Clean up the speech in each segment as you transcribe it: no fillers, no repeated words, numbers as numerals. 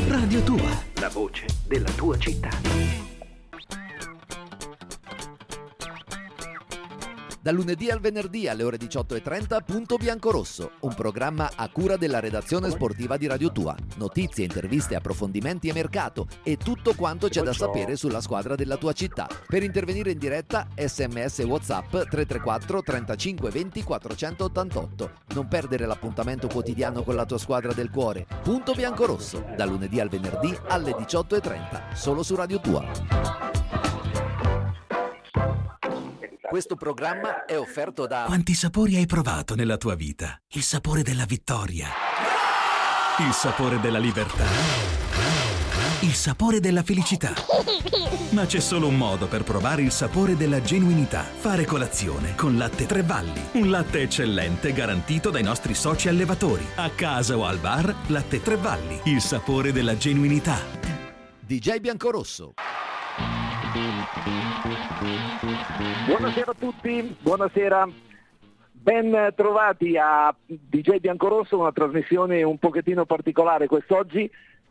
Radio Tua, la voce della tua città. Dal lunedì al venerdì alle ore 18:30 Punto Biancorosso, un programma a cura della redazione sportiva di Radio Tua. Notizie, interviste, approfondimenti e mercato e tutto quanto c'è da sapere sulla squadra della tua città. Per intervenire in diretta, SMS e WhatsApp 334 35 20 488. Non perdere l'appuntamento quotidiano con la tua squadra del cuore. Punto Biancorosso, dal lunedì al venerdì alle 18:30, solo su Radio Tua. Questo programma è offerto da... Quanti sapori hai provato nella tua vita? Il sapore della vittoria, il sapore della libertà, il sapore della felicità. Ma c'è solo un modo per provare il sapore della genuinità. Fare colazione con Latte Tre Valli. Un latte eccellente garantito dai nostri soci allevatori. A casa o al bar, Latte Tre Valli. Il sapore della genuinità. DJ Biancorosso. Buonasera a tutti, buonasera, ben trovati a DJ Biancorosso, una trasmissione un pochettino particolare quest'oggi.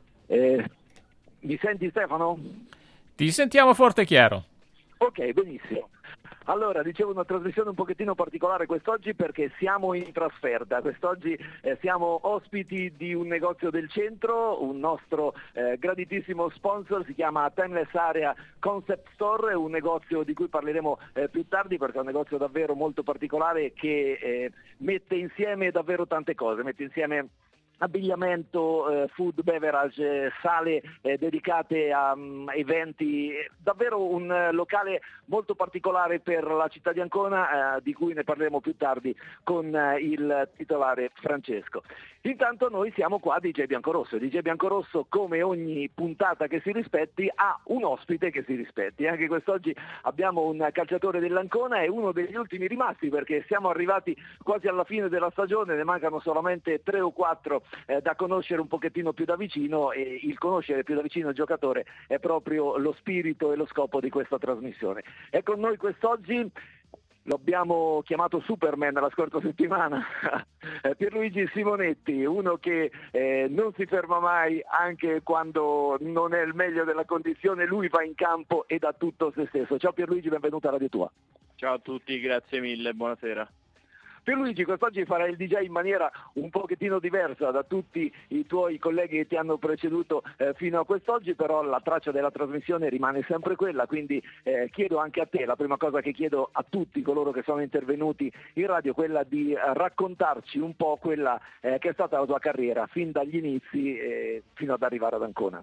Mi senti, Stefano? Ti sentiamo forte e chiaro. Ok, benissimo. Allora, dicevo, una trasmissione un pochettino particolare quest'oggi perché siamo in trasferta. Quest'oggi siamo ospiti di un negozio del centro, un nostro graditissimo sponsor, si chiama Timeless Area Concept Store, un negozio di cui parleremo più tardi perché è un negozio davvero molto particolare che mette insieme davvero tante cose, mette insieme abbigliamento, food, beverage, sale dedicate a eventi, davvero un locale molto particolare per la città di Ancona, di cui ne parleremo più tardi con il titolare Francesco. Intanto noi siamo qua a DJ Biancorosso. DJ Biancorosso, come ogni puntata che si rispetti, ha un ospite che si rispetti. Anche quest'oggi abbiamo un calciatore dell'Ancona, è uno degli ultimi rimasti perché siamo arrivati quasi alla fine della stagione, ne mancano solamente 3 o 4 da conoscere un pochettino più da vicino, e il conoscere più da vicino il giocatore è proprio lo spirito e lo scopo di questa trasmissione. È con noi quest'oggi, lo abbiamo chiamato Superman la scorsa settimana, Pierluigi Simonetti, uno che non si ferma mai anche quando non è il meglio della condizione, lui va in campo e dà tutto se stesso. Ciao Pierluigi, benvenuto a Radio Tua. Ciao a tutti, grazie mille, buonasera. Pierluigi, quest'oggi farai il DJ in maniera un pochettino diversa da tutti i tuoi colleghi che ti hanno preceduto fino a quest'oggi, però la traccia della trasmissione rimane sempre quella, quindi chiedo anche a te, la prima cosa che chiedo a tutti coloro che sono intervenuti in radio, quella di raccontarci un po' quella che è stata la tua carriera, fin dagli inizi fino ad arrivare ad Ancona.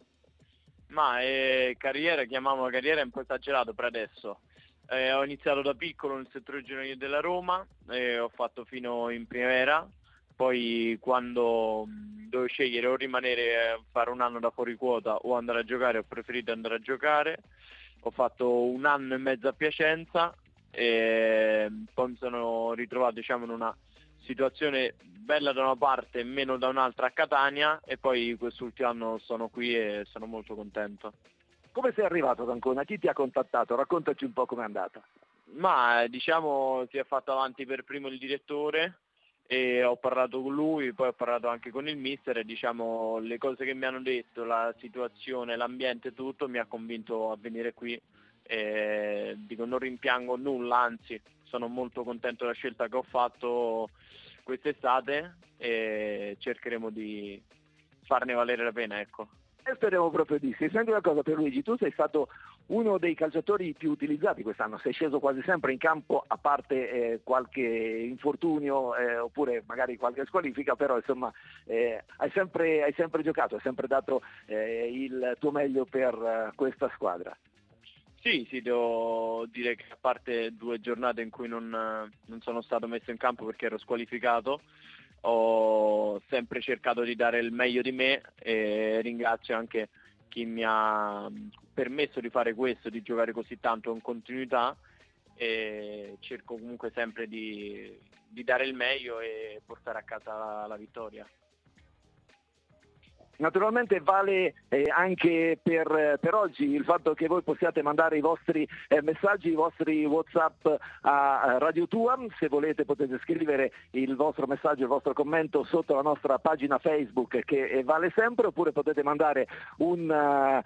Ma carriera, chiamiamola carriera, è un po' esagerato per adesso. Ho iniziato da piccolo nel settore giovanile della Roma, ho fatto fino in primavera, poi quando dovevo scegliere o rimanere, fare un anno da fuori quota o andare a giocare, ho preferito andare a giocare. Ho fatto un anno e mezzo a Piacenza e poi mi sono ritrovato, diciamo, in una situazione bella da una parte e meno da un'altra a Catania, e poi quest'ultimo anno sono qui e sono molto contento. Come sei arrivato ad Ancona? Chi ti ha contattato? Raccontaci un po' com'è andata. Ma diciamo si è fatto avanti per primo il direttore e ho parlato con lui, poi ho parlato anche con il mister e diciamo le cose che mi hanno detto, la situazione, l'ambiente, tutto mi ha convinto a venire qui e dico non rimpiango nulla, anzi sono molto contento della scelta che ho fatto quest'estate e cercheremo di farne valere la pena, ecco. Speriamo proprio di sì. Senti una cosa Pierluigi, tu sei stato uno dei calciatori più utilizzati quest'anno, sei sceso quasi sempre in campo a parte qualche infortunio oppure magari qualche squalifica, però insomma hai sempre giocato, hai sempre dato il tuo meglio per questa squadra. Sì, devo dire che a parte 2 giornate in cui non sono stato messo in campo perché ero squalificato, ho sempre cercato di dare il meglio di me e ringrazio anche chi mi ha permesso di fare questo, di giocare così tanto in continuità, e cerco comunque sempre di dare il meglio e portare a casa la vittoria. Naturalmente vale anche per oggi il fatto che voi possiate mandare i vostri messaggi, i vostri WhatsApp a Radio Tua. Se volete potete scrivere il vostro messaggio, il vostro commento sotto la nostra pagina Facebook, che vale sempre, oppure potete mandare un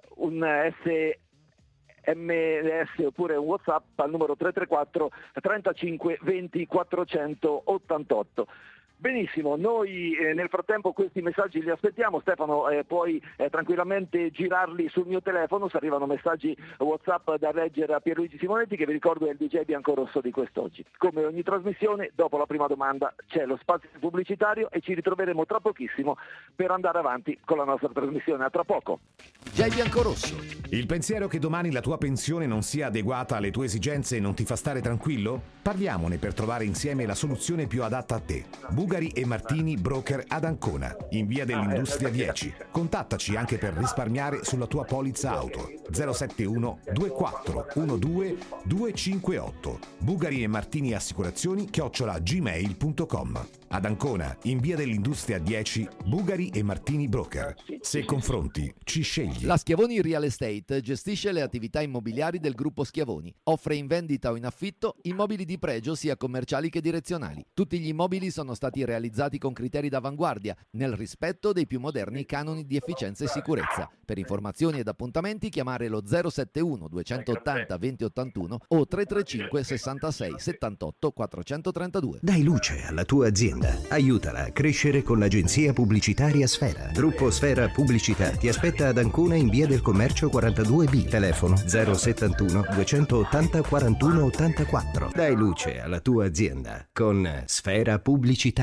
SMS oppure un WhatsApp al numero 334 35 20 488. Benissimo, noi nel frattempo questi messaggi li aspettiamo. Stefano, puoi tranquillamente girarli sul mio telefono se arrivano messaggi WhatsApp da leggere a Pierluigi Simonetti, che vi ricordo è il DJ biancorosso di quest'oggi. Come ogni trasmissione, dopo la prima domanda c'è lo spazio pubblicitario e ci ritroveremo tra pochissimo per andare avanti con la nostra trasmissione. A tra poco. DJ Biancorosso. Il pensiero che domani la tua pensione non sia adeguata alle tue esigenze non ti fa stare tranquillo? Parliamone per trovare insieme la soluzione più adatta a te. Bugari e Martini Broker ad Ancona, in via dell'Industria 10. Contattaci anche per risparmiare sulla tua polizza auto. 071 24 12 258. Bugari e Martini Assicurazioni @gmail.com. Ad Ancona, in via dell'Industria 10, Bugari e Martini Broker. Se confronti, ci scegli. La Schiavoni Real Estate gestisce le attività immobiliari del gruppo Schiavoni. Offre in vendita o in affitto immobili di pregio sia commerciali che direzionali. Tutti gli immobili sono stati realizzati con criteri d'avanguardia, nel rispetto dei più moderni canoni di efficienza e sicurezza. Per informazioni ed appuntamenti chiamare lo 071 280 2081 o 335 66 78 432. Dai luce alla tua azienda. Aiutala a crescere con l'agenzia pubblicitaria Sfera. Gruppo Sfera Pubblicità ti aspetta ad Ancona in via del Commercio 42B. Telefono 071 280 41 84. Dai luce alla tua azienda con Sfera Pubblicità.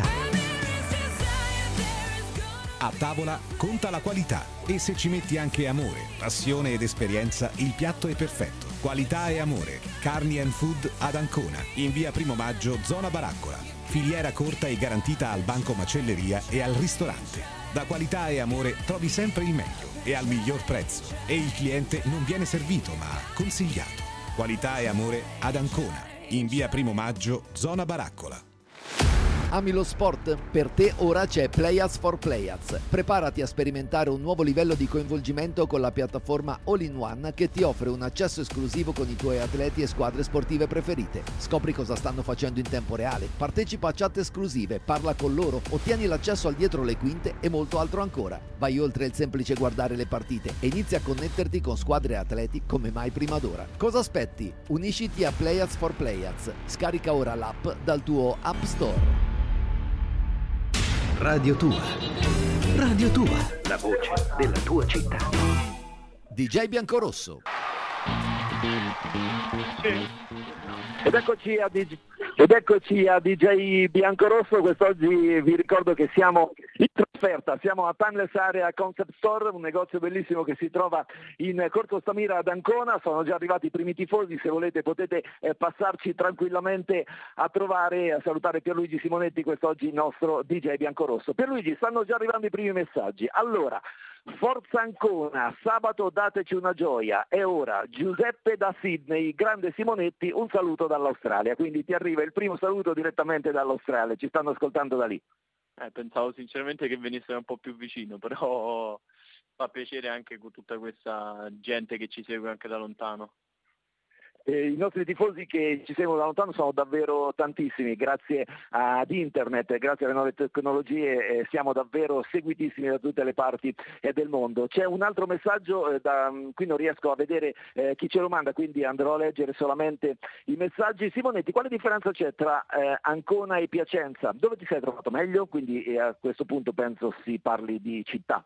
A tavola conta la qualità e se ci metti anche amore, passione ed esperienza, il piatto è perfetto. Qualità e amore. Carni and Food ad Ancona, in via Primo Maggio, zona Baraccola. Filiera corta e garantita al banco macelleria e al ristorante. Da Qualità e Amore trovi sempre il meglio e al miglior prezzo. E il cliente non viene servito ma consigliato. Qualità e Amore ad Ancona, in via Primo Maggio, zona Baraccola. Ami lo sport? Per te ora c'è Playaz for Playaz. Preparati a sperimentare un nuovo livello di coinvolgimento con la piattaforma All-in-One che ti offre un accesso esclusivo con i tuoi atleti e squadre sportive preferite. Scopri cosa stanno facendo in tempo reale, partecipa a chat esclusive, parla con loro, ottieni l'accesso al dietro le quinte e molto altro ancora. Vai oltre il semplice guardare le partite e inizia a connetterti con squadre e atleti come mai prima d'ora. Cosa aspetti? Unisciti a Playaz for Playaz. Scarica ora l'app dal tuo App Store. Radio Tua. Radio Tua. La voce della tua città. DJ Biancorosso. Ed eccoci a DJ Biancorosso. Quest'oggi vi ricordo che siamo in trasferta, siamo a Timeless Area Concept Store, un negozio bellissimo che si trova in Corso Stamira ad Ancona. Sono già arrivati i primi tifosi, se volete potete passarci tranquillamente a trovare e a salutare Pierluigi Simonetti, quest'oggi il nostro DJ Biancorosso. Pierluigi, stanno già arrivando i primi messaggi. Allora, Forza Ancona, sabato dateci una gioia. E ora Giuseppe da Sydney, grande Simonetti, un saluto dall'Australia. Quindi ti arriva il primo saluto direttamente dall'Australia, ci stanno ascoltando da lì. Pensavo sinceramente che venisse un po' più vicino, però fa piacere anche con tutta questa gente che ci segue anche da lontano. I nostri tifosi che ci seguono da lontano sono davvero tantissimi, grazie ad internet, grazie alle nuove tecnologie siamo davvero seguitissimi da tutte le parti del mondo. C'è un altro messaggio, qui non riesco a vedere chi ce lo manda, quindi andrò a leggere solamente i messaggi. Simonetti, quale differenza c'è tra Ancona e Piacenza? Dove ti sei trovato meglio? Quindi a questo punto penso si parli di città.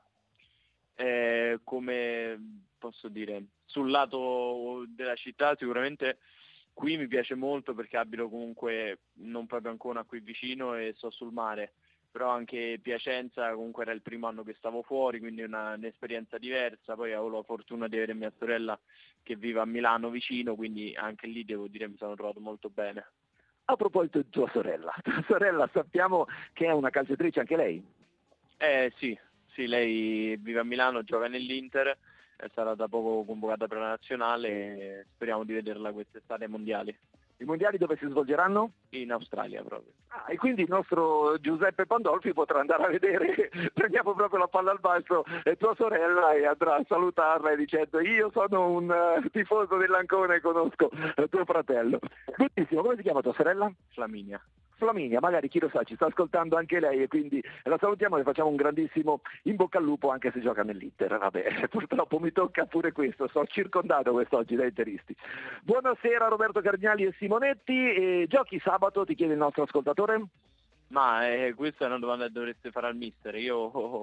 Come posso dire, sul lato della città sicuramente qui mi piace molto perché abito comunque non proprio ancora qui vicino e sto sul mare, però anche Piacenza comunque era il primo anno che stavo fuori, quindi un'esperienza diversa. Poi ho la fortuna di avere mia sorella che vive a Milano vicino, quindi anche lì devo dire mi sono trovato molto bene. A proposito di tua sorella sappiamo che è una calciatrice anche lei? Sì, lei vive a Milano, gioca nell'Inter, è stata da poco convocata per la nazionale e speriamo di vederla quest'estate ai mondiali. I mondiali dove si svolgeranno? In Australia proprio. E quindi il nostro Giuseppe Pandolfi potrà andare a vedere, prendiamo proprio la palla al balzo, tua sorella, e andrà a salutarla dicendo: io sono un tifoso dell'Ancona e conosco tuo fratello. Benissimo, come si chiama tua sorella? Flaminia, magari chi lo sa, ci sta ascoltando anche lei e quindi la salutiamo e le facciamo un grandissimo in bocca al lupo, anche se gioca nell'Inter. Vabbè, purtroppo mi tocca pure questo, sono circondato quest'oggi da interisti. Buonasera Roberto Cargnali e Simonetti, giochi sabato, ti chiede il nostro ascoltatore? Ma questa è una domanda che dovreste fare al mister. Io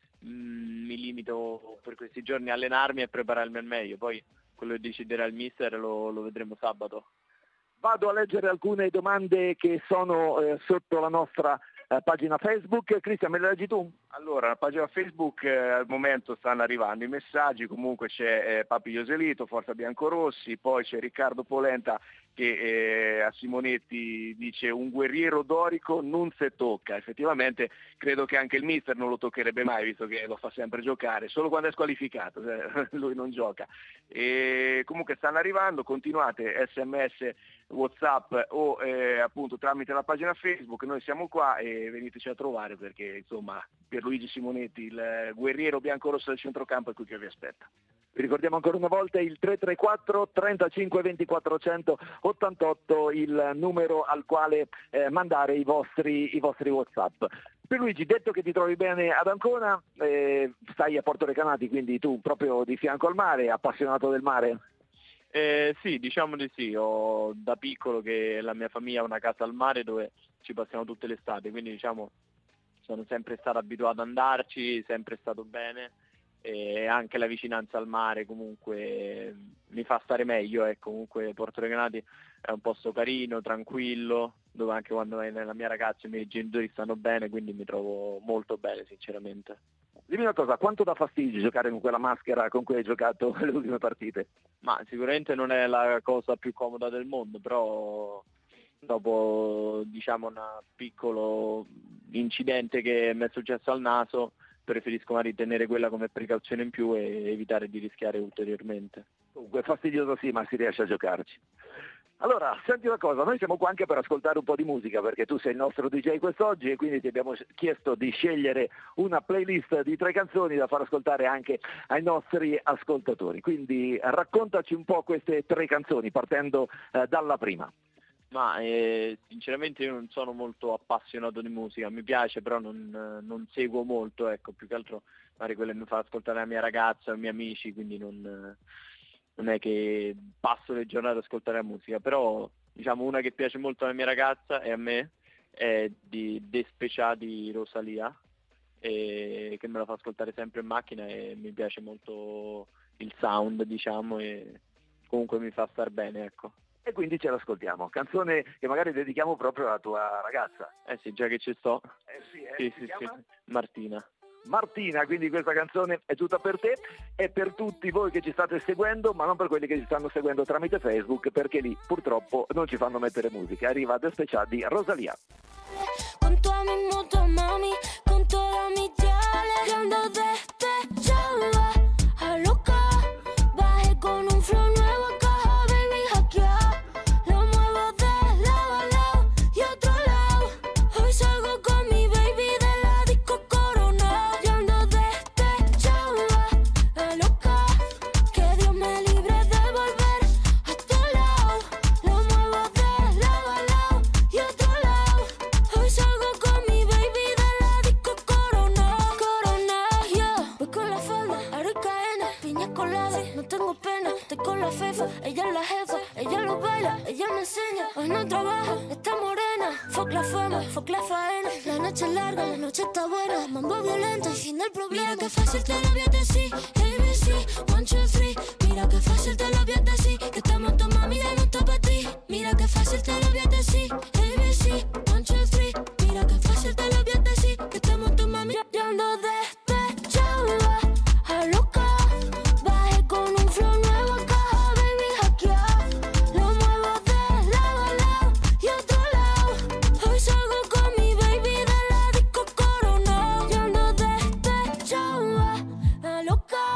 mi limito per questi giorni a allenarmi e prepararmi al meglio, poi quello che deciderà il mister lo vedremo sabato. Vado a leggere alcune domande che sono sotto la nostra pagina Facebook. Cristian, me le leggi tu? Allora, la pagina Facebook al momento stanno arrivando i messaggi, comunque c'è Papi Ioselito, Forza Biancorossi, poi c'è Riccardo Polenta che a Simonetti dice: un guerriero dorico non se tocca. Effettivamente credo che anche il mister non lo toccherebbe mai, visto che lo fa sempre giocare, solo quando è squalificato, lui non gioca. E comunque stanno arrivando, continuate SMS, WhatsApp o appunto tramite la pagina Facebook, noi siamo qua e veniteci a trovare, perché insomma Pierluigi Simonetti, il guerriero biancorosso del centrocampo, è qui che vi aspetta. Vi ricordiamo ancora una volta il 334 35 24 188, il numero al quale mandare i vostri WhatsApp. Pierluigi, detto che ti trovi bene ad Ancona, stai a Porto Recanati, quindi tu proprio di fianco al mare, appassionato del mare? Sì, diciamo di sì. Ho da piccolo che la mia famiglia ha una casa al mare dove ci passiamo tutte le estate, quindi diciamo sono sempre stato abituato ad andarci, sempre stato bene, e anche la vicinanza al mare comunque mi fa stare meglio. Comunque Porto Recanati è un posto carino, tranquillo, dove anche quando vai nella mia ragazza i miei genitori stanno bene, quindi mi trovo molto bene sinceramente. Dimmi una cosa, quanto dà fastidio giocare con quella maschera con cui hai giocato le ultime partite? Ma sicuramente non è la cosa più comoda del mondo, però dopo diciamo un piccolo incidente che mi è successo al naso, preferisco magari tenere quella come precauzione in più e evitare di rischiare ulteriormente. Comunque fastidioso sì, ma si riesce a giocarci. Allora, senti una cosa, noi siamo qua anche per ascoltare un po' di musica, perché tu sei il nostro DJ quest'oggi e quindi ti abbiamo chiesto di scegliere una playlist di 3 canzoni da far ascoltare anche ai nostri ascoltatori. Quindi raccontaci un po' queste 3 canzoni, partendo dalla prima. Ma sinceramente io non sono molto appassionato di musica, mi piace però non seguo molto, più che altro magari quelle mi fa ascoltare la mia ragazza o i miei amici, quindi non è che passo le giornate ad ascoltare la musica, però diciamo una che piace molto alla mia ragazza e a me è di Despecià di Rosalia, che me la fa ascoltare sempre in macchina e mi piace molto il sound, diciamo, e comunque mi fa star bene, ecco. E quindi ce l'ascoltiamo, canzone che magari dedichiamo proprio alla tua ragazza. Sì, già che ci sto. Sì. Martina, quindi questa canzone è tutta per te e per tutti voi che ci state seguendo, ma non per quelli che ci stanno seguendo tramite Facebook, perché lì purtroppo non ci fanno mettere musica. Arriva Despecià di Rosalía. Con toda mi moto, mami, con toda mi diale, yo ando despechada, a loca, bajé con un flow nuevo a caja, baby, hackeado, lo muevo de lado a lado y otro lado, hoy salgo con mi baby de la disco Corona, yo ando despechada, a loca, que Dios me libre de volver a tu lado, lo muevo de lado a lado y otro lado, hoy salgo con mi baby de la disco Corona, Corona, yeah. Voy con la falda, aro y cadena, piña colada, no tengo pena, estoy con la fefa, ella es la jefa, ella lo baila, ella me enseña, hoy no trabaja, está morena, fuck la fama, fuck la faena, la noche es larga, la noche está buena, mambo violento y fin del problema, mira que fácil te lo voy a decir, ABC, 1, 2, 3, mira que fácil te lo voy a decir, que estamos tu mami ya no está para ti, mira que fácil te lo voy a decir, ABC, 1, 2, 3, mira que fácil te lo voy a decir, que estamos tu mami ya ando despechada, a loca, bajé con un flow nuevo a caja, baby, hackeado, lo muevo de lado a lado y otro lado, hoy salgo con mi baby de la disco Corona, yo ando despechada, a loca,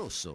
Biancorosso.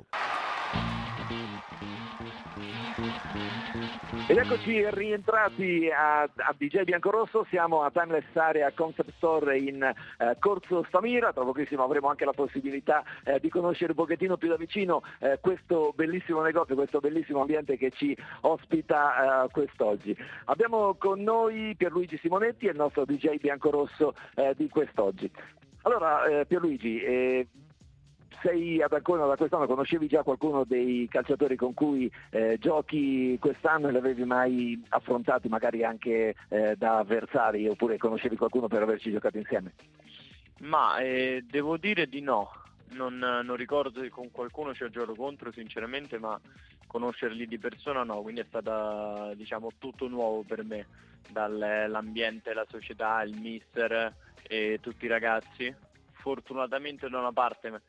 Ed eccoci rientrati a DJ Biancorosso, siamo a Timeless Area Concept Store in Corso Stamira. Tra pochissimo avremo anche la possibilità di conoscere un pochettino più da vicino questo bellissimo negozio, questo bellissimo ambiente che ci ospita quest'oggi. Abbiamo con noi Pierluigi Simonetti, il nostro DJ Biancorosso di quest'oggi. Allora Pierluigi, sei ad Ancona da quest'anno, conoscevi già qualcuno dei calciatori con cui giochi quest'anno e li avevi mai affrontati magari anche da avversari, oppure conoscevi qualcuno per averci giocato insieme? Ma devo dire di no, non ricordo se con qualcuno ci ho giocato contro sinceramente, ma conoscerli di persona no, quindi è stata tutto nuovo per me, dall'ambiente, la società, il mister e tutti i ragazzi. Fortunatamente da una parte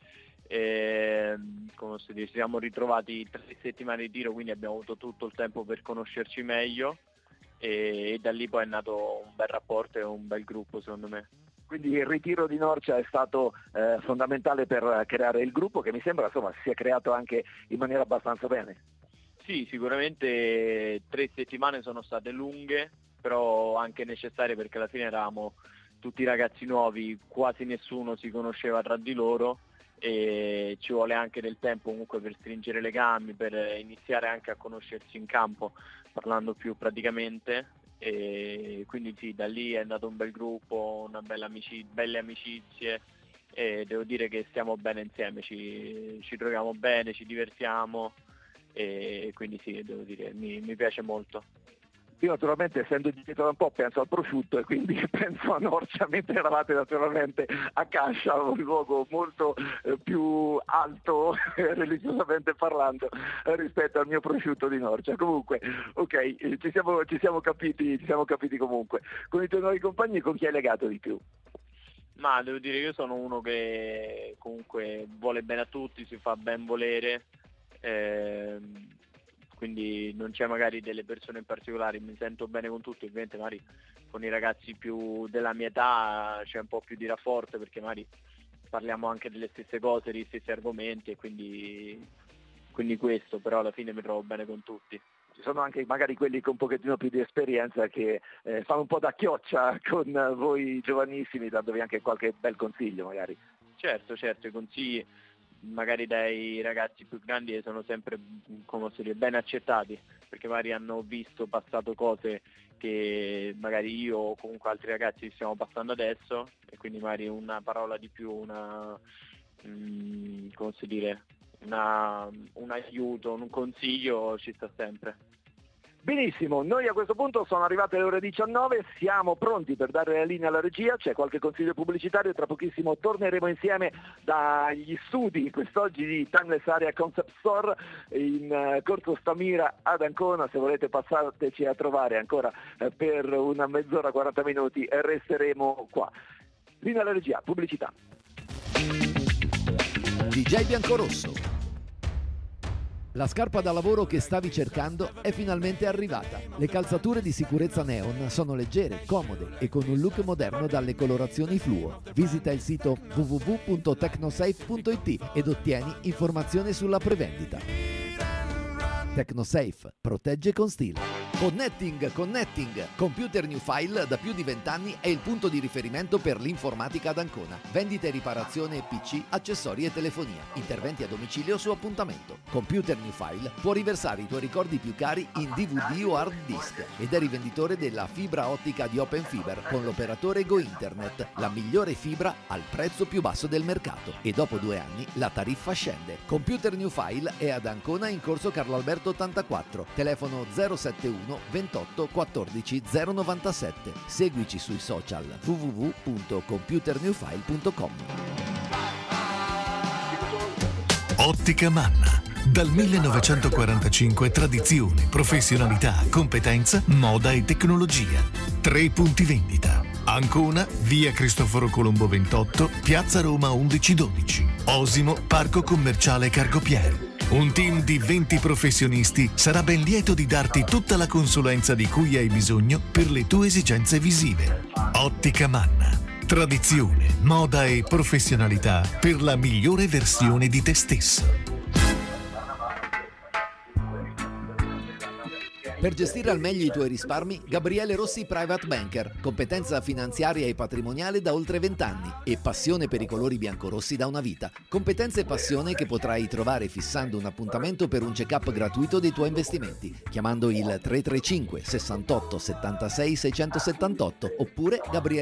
come si dice, siamo ritrovati 3 settimane di tiro, quindi abbiamo avuto tutto il tempo per conoscerci meglio e da lì poi è nato un bel rapporto e un bel gruppo secondo me. Quindi il ritiro di Norcia è stato fondamentale per creare il gruppo, che mi sembra insomma si è creato anche in maniera abbastanza bene. Sì, sicuramente 3 settimane sono state lunghe, però anche necessarie, perché alla fine eravamo tutti ragazzi nuovi, quasi nessuno si conosceva tra di loro e ci vuole anche del tempo comunque per stringere le gambe, per iniziare anche a conoscersi in campo parlando più praticamente, e quindi sì, da lì è andato un bel gruppo, belle amicizie e devo dire che stiamo bene insieme, ci troviamo bene, ci divertiamo e quindi sì, devo dire mi piace molto. Io naturalmente, essendo dietro da un po', penso al prosciutto e quindi penso a Norcia, mentre eravate naturalmente a Cascia, un luogo molto più alto religiosamente parlando rispetto al mio prosciutto di Norcia. Comunque, ok, ci siamo capiti comunque. Con i tuoi nuovi compagni con chi hai legato di più? Ma devo dire che io sono uno che comunque vuole bene a tutti, si fa ben volere, quindi non c'è magari delle persone in particolare, mi sento bene con tutti. Ovviamente magari con i ragazzi più della mia età c'è un po' più di rafforzo, perché magari parliamo anche delle stesse cose, degli stessi argomenti, e quindi questo, però alla fine mi trovo bene con tutti. Ci sono anche magari quelli con un pochettino più di esperienza che fanno un po' da chioccia con voi giovanissimi, dandovi anche qualche bel consiglio magari. Certo, i consigli magari dai ragazzi più grandi sono sempre, come si dice, ben accettati, perché magari hanno passato cose che magari io o comunque altri ragazzi stiamo passando adesso, e quindi magari una parola di più, un aiuto, un consiglio ci sta sempre. Benissimo, noi a questo punto sono arrivate le ore 19, siamo pronti per dare la linea alla regia, c'è qualche consiglio pubblicitario, tra pochissimo torneremo insieme dagli studi quest'oggi di Timeless Area Concept Store in Corso Stamira ad Ancona. Se volete passateci a trovare ancora per una mezz'ora, 40 minuti e resteremo qua. Linea alla regia, pubblicità. DJ Biancorosso. La scarpa da lavoro che stavi cercando è finalmente arrivata. Le calzature di sicurezza Neon sono leggere, comode e con un look moderno dalle colorazioni fluo. Visita il sito www.tecnosafe.it ed ottieni informazioni sulla prevendita. Tecnosafe, protegge con stile. Connecting. Computer New File da più di 20 anni è il punto di riferimento per l'informatica ad Ancona. Vendita e riparazione PC, accessori e telefonia. Interventi a domicilio su appuntamento. Computer New File può riversare i tuoi ricordi più cari in DVD o hard disk ed è rivenditore della fibra ottica di Open Fiber con l'operatore Go Internet, la migliore fibra al prezzo più basso del mercato. E dopo 2 anni la tariffa scende. Computer New File è ad Ancona in corso Carlo Alberto 84, telefono 071 28 14 097. Seguici sui social www.computernewfile.com. Ottica Manna. Dal 1945 tradizione, professionalità, competenza, moda e tecnologia. 3 punti vendita. Ancona, via Cristoforo Colombo 28, piazza Roma 1112. Osimo, parco commerciale Cargopier. Un team di 20 professionisti sarà ben lieto di darti tutta la consulenza di cui hai bisogno per le tue esigenze visive. Ottica Manna. Tradizione, moda e professionalità per la migliore versione di te stesso. Per gestire al meglio i tuoi risparmi, Gabriele Rossi Private Banker, competenza finanziaria e patrimoniale da oltre 20 anni e passione per i colori biancorossi da una vita. Competenza e passione che potrai trovare fissando un appuntamento per un check-up gratuito dei tuoi investimenti, chiamando il 335 68 76 678 oppure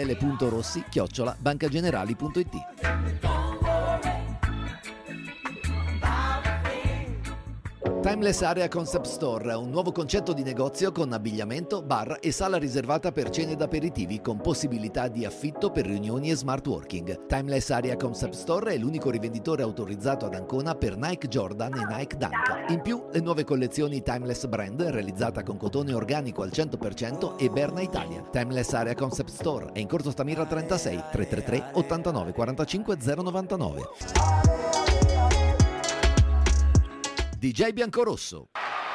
gabriele.rossi@bancagenerali.it. Timeless Area Concept Store, un nuovo concetto di negozio con abbigliamento, bar e sala riservata per cene ed aperitivi con possibilità di affitto per riunioni e smart working. Timeless Area Concept Store è l'unico rivenditore autorizzato ad Ancona per Nike Jordan e Nike Dunk. In più, le nuove collezioni Timeless Brand, realizzata con cotone organico al 100% e Berna Italia. Timeless Area Concept Store è in Corso Stamira 36, 333 89 45 099. DJ Biancorosso.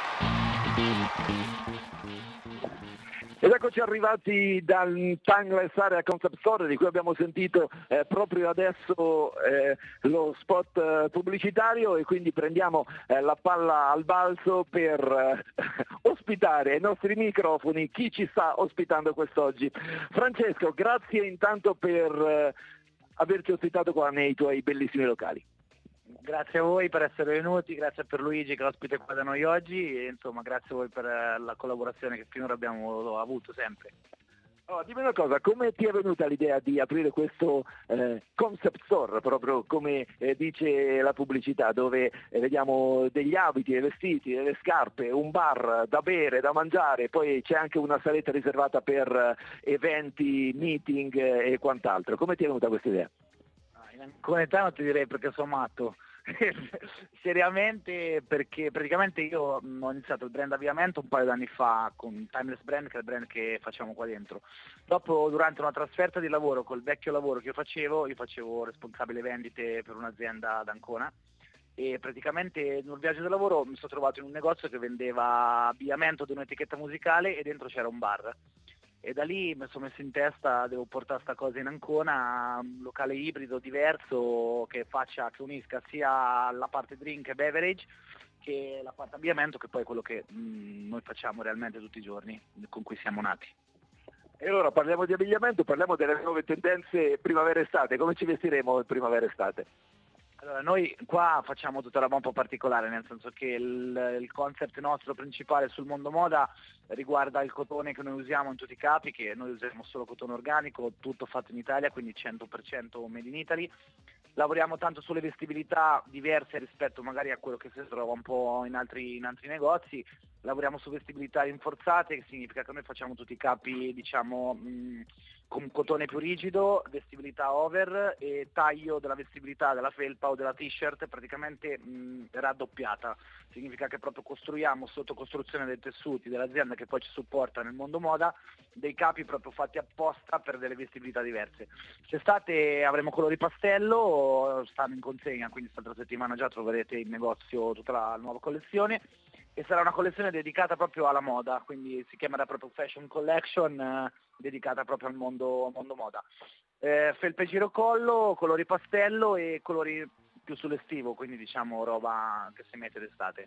Ed eccoci arrivati dal Timeless Area Concept Store di cui abbiamo sentito proprio adesso lo spot pubblicitario, e quindi prendiamo la palla al balzo per ospitare ai nostri microfoni chi ci sta ospitando quest'oggi. Francesco, grazie intanto per averci ospitato qua nei tuoi bellissimi locali. Grazie a voi per essere venuti, grazie per Luigi che è ospite qua da noi oggi e insomma grazie a voi per la collaborazione che finora abbiamo avuto sempre. Oh, dimmi una cosa, come ti è venuta l'idea di aprire questo concept store, proprio come dice la pubblicità, dove vediamo degli abiti, dei vestiti, delle scarpe, un bar da bere, da mangiare, poi c'è anche una saletta riservata per eventi, meeting e quant'altro. Come ti è venuta questa idea? Con età non ti direi perché sono matto, seriamente perché praticamente io ho iniziato il brand avviamento un paio d'anni fa con Timeless Brand, che è il brand che facciamo qua dentro. Dopo, durante una trasferta di lavoro col vecchio lavoro che io facevo responsabile vendite per un'azienda ad Ancona e praticamente nel viaggio del lavoro mi sono trovato in un negozio che vendeva abbigliamento di un'etichetta musicale e dentro c'era un bar. E da lì mi sono messo in testa, devo portare sta cosa in Ancona, un locale ibrido diverso che unisca sia la parte drink e beverage che la parte abbigliamento, che poi è quello che noi facciamo realmente tutti i giorni, con cui siamo nati. E allora parliamo di abbigliamento, parliamo delle nuove tendenze primavera-estate. Come ci vestiremo in primavera-estate? Allora, noi qua facciamo tutta roba un po' particolare, nel senso che il concept nostro principale sul mondo moda riguarda il cotone che noi usiamo in tutti i capi, che noi usiamo solo cotone organico, tutto fatto in Italia, quindi 100% made in Italy. Lavoriamo tanto sulle vestibilità diverse rispetto magari a quello che si trova un po' in altri negozi. Lavoriamo su vestibilità rinforzate, che significa che noi facciamo tutti i capi, diciamo, con cotone più rigido, vestibilità over e taglio della vestibilità della felpa o della t-shirt praticamente raddoppiata. Significa che proprio costruiamo sotto costruzione dei tessuti dell'azienda che poi ci supporta nel mondo moda dei capi proprio fatti apposta per delle vestibilità diverse. Quest'estate avremo colori pastello, stanno in consegna, quindi questa settimana già troverete in negozio tutta la nuova collezione. E sarà una collezione dedicata proprio alla moda, quindi si chiamerà proprio Fashion Collection, dedicata proprio al mondo moda. Felpe girocollo, colori pastello e colori più sull'estivo, quindi diciamo roba che si mette d'estate.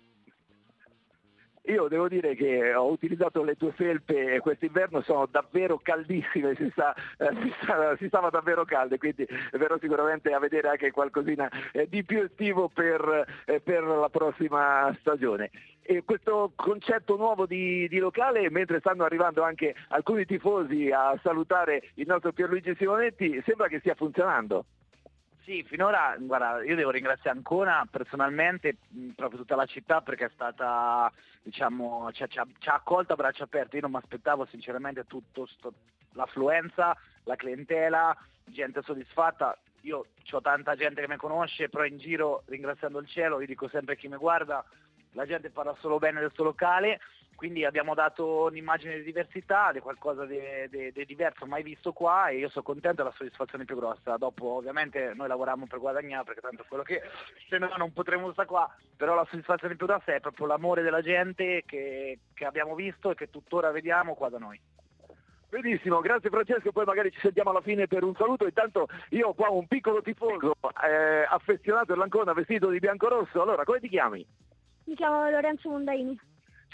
Io devo dire che ho utilizzato le tue felpe quest'inverno, sono davvero caldissime, si stava davvero calde, quindi verrò sicuramente a vedere anche qualcosina di più estivo per la prossima stagione. E questo concetto nuovo di locale, mentre stanno arrivando anche alcuni tifosi a salutare il nostro Pierluigi Simonetti, sembra che stia funzionando. Sì, finora, guarda, io devo ringraziare Ancona personalmente, proprio tutta la città, perché è stata, diciamo, ci ha accolto a braccia aperte. Io non mi aspettavo sinceramente l'affluenza, la clientela, gente soddisfatta. Io ho tanta gente che mi conosce, però in giro, ringraziando il cielo, io dico sempre a chi mi guarda, la gente parla solo bene del suo locale, quindi abbiamo dato un'immagine di diversità, di qualcosa di diverso mai visto qua, e io sono contento, è la soddisfazione più grossa. Dopo ovviamente noi lavoriamo per guadagnare, perché tanto è quello che, se no non potremmo stare qua, però la soddisfazione più grossa è proprio l'amore della gente che abbiamo visto e che tuttora vediamo qua da noi. Benissimo, grazie Francesco, poi magari ci sentiamo alla fine per un saluto. Intanto io ho qua un piccolo tifoso affezionato all'Ancona, vestito di bianco-rosso. Allora, come ti chiami? Mi chiamo Lorenzo Mondaini.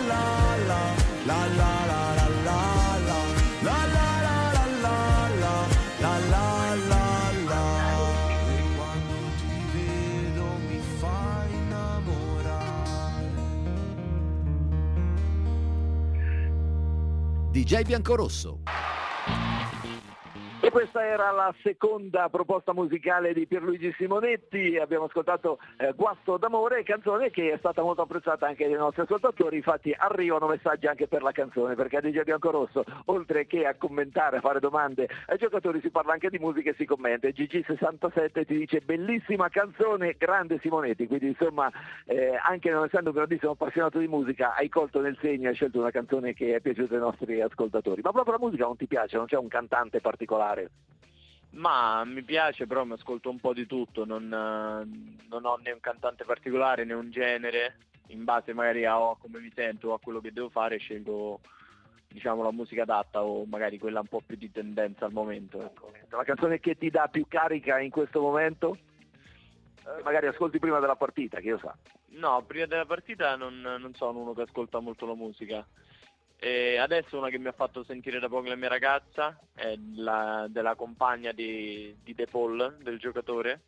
DJ Biancorosso. E questa era la seconda proposta musicale di Pierluigi Simonetti. Abbiamo ascoltato Guasto d'amore, canzone che è stata molto apprezzata anche dai nostri ascoltatori. Infatti arrivano messaggi anche per la canzone, perché a DJ Biancorosso, oltre che a commentare, a fare domande ai giocatori, si parla anche di musica e si commenta. GG67 ti dice bellissima canzone, grande Simonetti. Quindi insomma, anche non essendo un grandissimo appassionato di musica, hai colto nel segno e hai scelto una canzone che è piaciuta ai nostri ascoltatori. Ma proprio la musica non ti piace? Non c'è un cantante particolare? Ma mi piace, però mi ascolto un po' di tutto, non ho né un cantante particolare né un genere, in base magari a come mi sento o a quello che devo fare scelgo, diciamo, la musica adatta o magari quella un po' più di tendenza al momento. Ecco. La canzone che ti dà più carica in questo momento? Magari ascolti prima della partita, che io sa. No, prima della partita non sono uno che ascolta molto la musica. E adesso una che mi ha fatto sentire da poco la mia ragazza è della compagna di De Paul, del giocatore,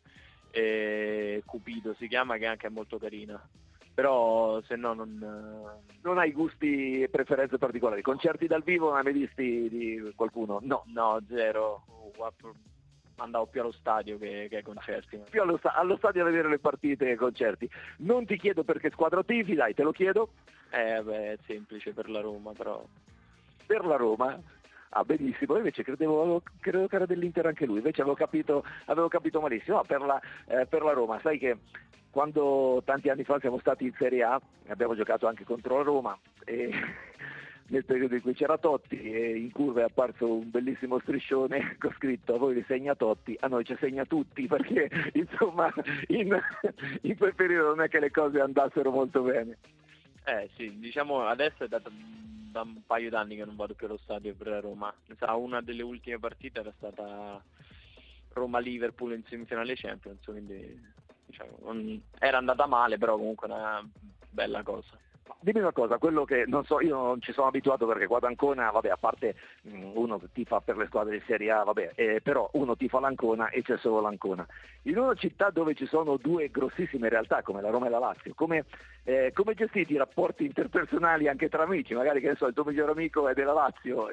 Cupido si chiama, che anche è molto carina. Però se no non hai gusti e preferenze particolari. Concerti dal vivo non hai mai visti di qualcuno? No, zero. Andavo più allo stadio che ai concerti. Più allo stadio a vedere le partite e i concerti. Non ti chiedo perché squadra tifi, dai, te lo chiedo. È semplice, per la Roma, però. Per la Roma? Ah, benissimo, invece credo che era dell'Inter anche lui, invece avevo capito malissimo. No, per la Roma, sai che quando tanti anni fa siamo stati in Serie A, abbiamo giocato anche contro la Roma e nel periodo in cui c'era Totti e in curva è apparso un bellissimo striscione con scritto: a voi li segna Totti, a noi ci segna tutti, perché insomma in quel periodo non è che le cose andassero molto bene. Sì, diciamo adesso è da un paio d'anni che non vado più allo stadio per la Roma. Una delle ultime partite era stata Roma-Liverpool in semifinale Champions, quindi diciamo, era andata male, però comunque una bella cosa. Dimmi una cosa, quello che non so, io non ci sono abituato perché qua ad Ancona, vabbè, a parte uno tifa per le squadre di Serie A, vabbè, però uno tifa l'Ancona e c'è solo l'Ancona. In una città dove ci sono due grossissime realtà come la Roma e la Lazio, come gestite i rapporti interpersonali anche tra amici? Magari, che ne so, il tuo miglior amico è della Lazio,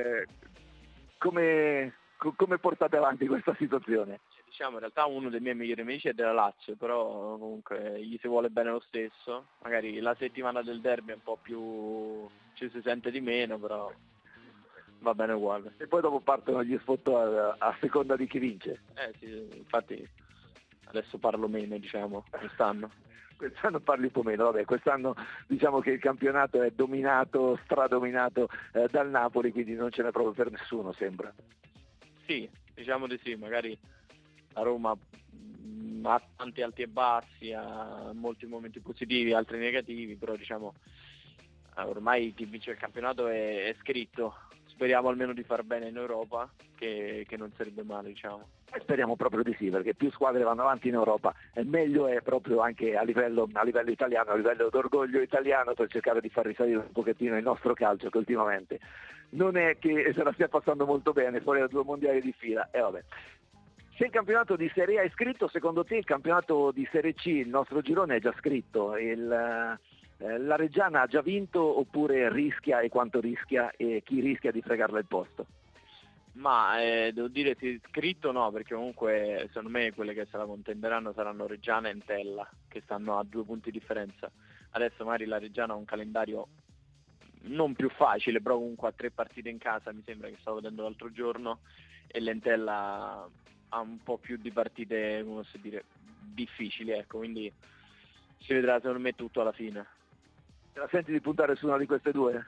come portate avanti questa situazione? Diciamo, in realtà uno dei miei migliori amici è della Lazio, però comunque gli si vuole bene lo stesso. Magari la settimana del derby è un po' più, ci si sente di meno, però va bene uguale. E poi dopo partono gli sfottò a seconda di chi vince. Sì, infatti adesso parlo meno, diciamo, quest'anno. Quest'anno parli un po' meno, vabbè, quest'anno diciamo che il campionato è dominato, stradominato dal Napoli, quindi non ce n'è proprio per nessuno, sembra. Sì, diciamo di sì, magari la Roma ha tanti alti e bassi, ha molti momenti positivi, altri negativi, però diciamo ormai chi vince il campionato è scritto. Speriamo almeno di far bene in Europa, che non sarebbe male, diciamo. Speriamo proprio di sì, perché più squadre vanno avanti in Europa e meglio è, proprio anche a livello italiano, a livello d'orgoglio italiano, per cercare di far risalire un pochettino il nostro calcio, che ultimamente non è che se la stia passando molto bene fuori da 2 mondiali di fila. Vabbè. Se il campionato di Serie A è scritto, secondo te il campionato di Serie C, il nostro girone, è già scritto? La Reggiana ha già vinto oppure rischia, e quanto rischia, e chi rischia di fregarle il posto? Ma devo dire sì, scritto no, perché comunque secondo me quelle che se la contenderanno saranno Reggiana e Entella, che stanno a 2 punti di differenza. Adesso magari la Reggiana ha un calendario non più facile, però comunque ha 3 partite in casa, mi sembra, che stavo vedendo l'altro giorno, e l'Entella ha un po' più di partite, come posso dire, difficili, ecco, quindi si vedrà secondo me tutto alla fine. Te la senti di puntare su una di queste 2?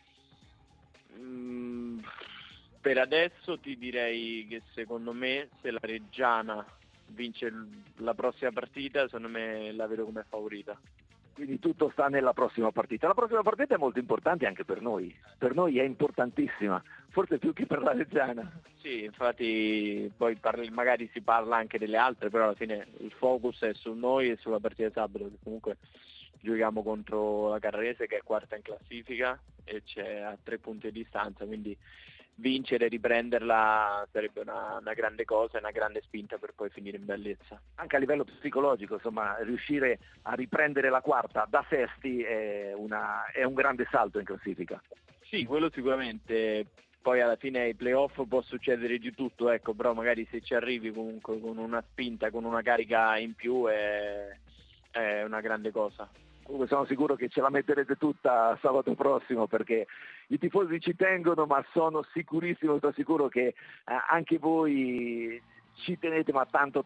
Per adesso ti direi che secondo me se la Reggiana vince la prossima partita, secondo me la vedo come favorita. Quindi tutto sta nella prossima partita. La prossima partita è molto importante anche per noi è importantissima, forse più che per la Reggiana. Sì, infatti poi magari si parla anche delle altre, però alla fine il focus è su noi e sulla partita di sabato, che comunque giochiamo contro la Carrarese, che è quarta in classifica e c'è a 3 punti di distanza, quindi vincere e riprenderla sarebbe una grande cosa, una grande spinta per poi finire in bellezza. Anche a livello psicologico, insomma, riuscire a riprendere la quarta da sesti è un grande salto in classifica. Sì, quello sicuramente. Poi alla fine ai playoff può succedere di tutto, ecco, però magari se ci arrivi comunque con una spinta, con una carica in più è una grande cosa. Comunque sono sicuro che ce la metterete tutta sabato prossimo, perché i tifosi ci tengono, ma sono sicurissimo, sono sicuro che anche voi ci tenete, ma tanto.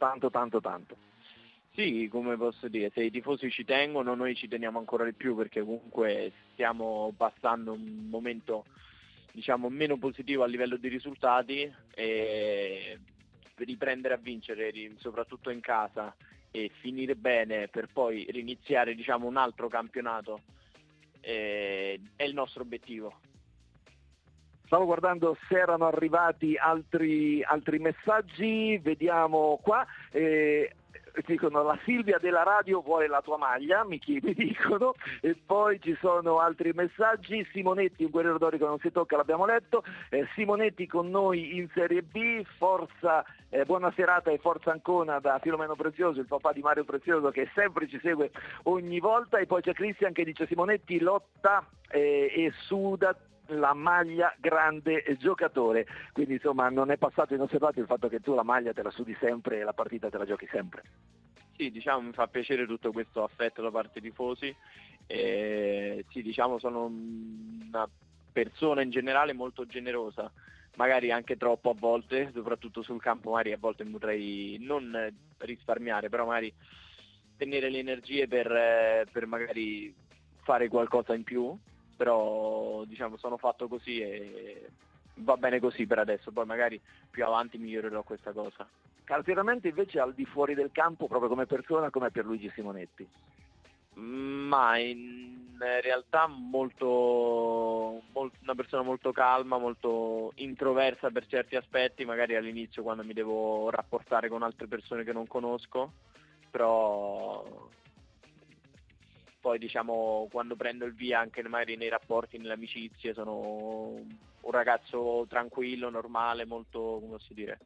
Sì, come posso dire, se i tifosi ci tengono noi ci teniamo ancora di più, perché comunque stiamo passando un momento diciamo meno positivo a livello di risultati, e riprendere a vincere soprattutto in casa e finire bene per poi riniziare diciamo un altro campionato è il nostro obiettivo. Stavo guardando se erano arrivati altri messaggi, vediamo qua. Dicono la Silvia della radio vuole la tua maglia, mi dicono, e poi ci sono altri messaggi. Simonetti, un guerriero dorico non si tocca, l'abbiamo letto. Simonetti con noi in Serie B, forza, buona serata e forza Ancona da Filomeno Prezioso, il papà di Mario Prezioso che sempre ci segue ogni volta. E poi c'è Cristian che dice Simonetti lotta e suda la maglia, grande giocatore, quindi insomma non è passato inosservato il fatto che tu la maglia te la sudi sempre e la partita te la giochi sempre. Sì, diciamo mi fa piacere tutto questo affetto da parte dei tifosi, sì, diciamo sono una persona in generale molto generosa, magari anche troppo a volte, soprattutto sul campo magari a volte potrei non risparmiare, però magari tenere le energie per magari fare qualcosa in più, però diciamo sono fatto così e va bene così per adesso, poi magari più avanti migliorerò questa cosa. Caratterialmente invece al di fuori del campo, proprio come persona, come Pierluigi Simonetti? Ma in realtà una persona molto calma, molto introversa per certi aspetti, magari all'inizio quando mi devo rapportare con altre persone che non conosco, però poi diciamo quando prendo il via anche magari nei rapporti, nelle amicizie, sono un ragazzo tranquillo, normale, molto, come posso dire,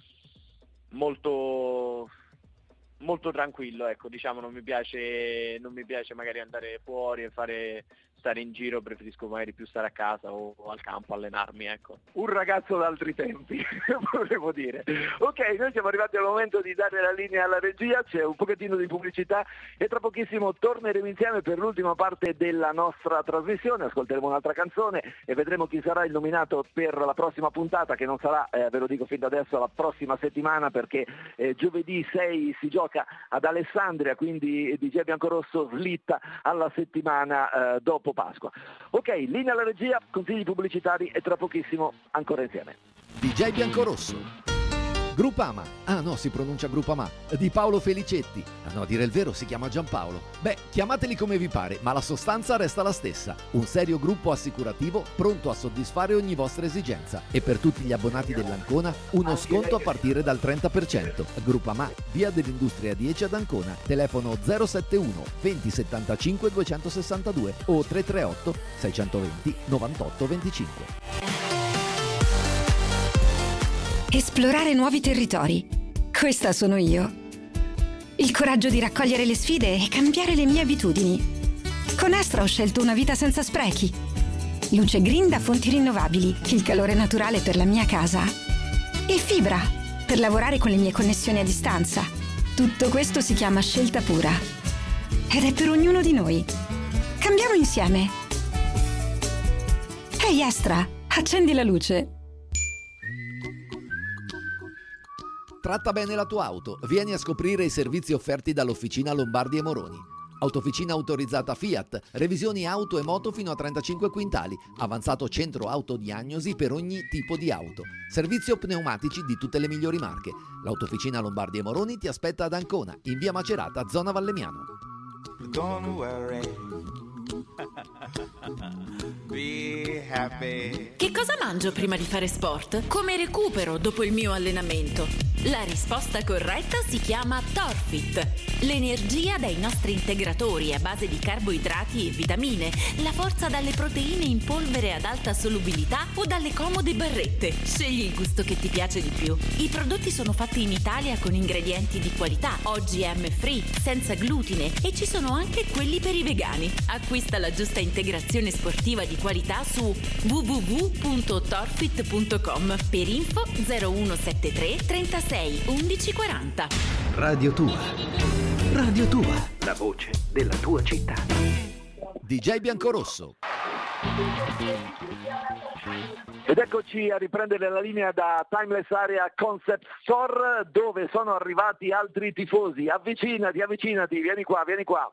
molto tranquillo, ecco, diciamo non mi piace magari andare fuori e stare in giro, preferisco magari più stare a casa o al campo, allenarmi, ecco. Un ragazzo d'altri tempi, volevo dire. Ok, noi siamo arrivati al momento di dare la linea alla regia, c'è un pochettino di pubblicità e tra pochissimo torneremo insieme per l'ultima parte della nostra trasmissione, ascolteremo un'altra canzone e vedremo chi sarà il nominato per la prossima puntata, che non sarà, ve lo dico fin da adesso, la prossima settimana, perché giovedì 6 si gioca ad Alessandria, quindi DJ Biancorosso slitta alla settimana dopo Pasqua. Ok, linea alla regia, consigli pubblicitari e tra pochissimo ancora insieme. DJ Biancorosso. Grupama, ah no, si pronuncia Grupama, di Paolo Felicetti. Ah no, a dire il vero si chiama Giampaolo. Beh, chiamateli come vi pare, ma la sostanza resta la stessa. Un serio gruppo assicurativo pronto a soddisfare ogni vostra esigenza. E per tutti gli abbonati dell'Ancona, uno sconto a partire dal 30%. Grupama, via dell'Industria 10 ad Ancona. Telefono 071 2075 262 o 338 620 98 25. Esplorare nuovi territori. Questa sono io. Il coraggio di raccogliere le sfide e cambiare le mie abitudini. Con Astra ho scelto una vita senza sprechi. Luce green da fonti rinnovabili, il calore naturale per la mia casa. E fibra, per lavorare con le mie connessioni a distanza. Tutto questo si chiama scelta pura. Ed è per ognuno di noi. Cambiamo insieme. Ehi Astra, accendi la luce. Tratta bene la tua auto, vieni a scoprire i servizi offerti dall'Officina Lombardi e Moroni. Autofficina autorizzata Fiat, revisioni auto e moto fino a 35 quintali, avanzato centro autodiagnosi per ogni tipo di auto, servizio pneumatici di tutte le migliori marche. L'Autofficina Lombardi e Moroni ti aspetta ad Ancona, in via Macerata, zona Vallemmiano. Don't worry. Be happy. Che cosa mangio prima di fare sport? Come recupero dopo il mio allenamento? La risposta corretta si chiama Torfit. L'energia dai nostri integratori a base di carboidrati e vitamine, la forza dalle proteine in polvere ad alta solubilità o dalle comode barrette. Scegli il gusto che ti piace di più. I prodotti sono fatti in Italia con ingredienti di qualità, OGM free, senza glutine e ci sono anche quelli per i vegani. Acquista la giusta integrazione sportiva di qualità su www.torfit.com. Per info 0173 36 11 40. Radio Tua. Radio Tua. La voce della tua città. DJ Biancorosso. Ed eccoci a riprendere la linea da Timeless Area Concept Store, dove sono arrivati altri tifosi. Avvicinati, vieni qua.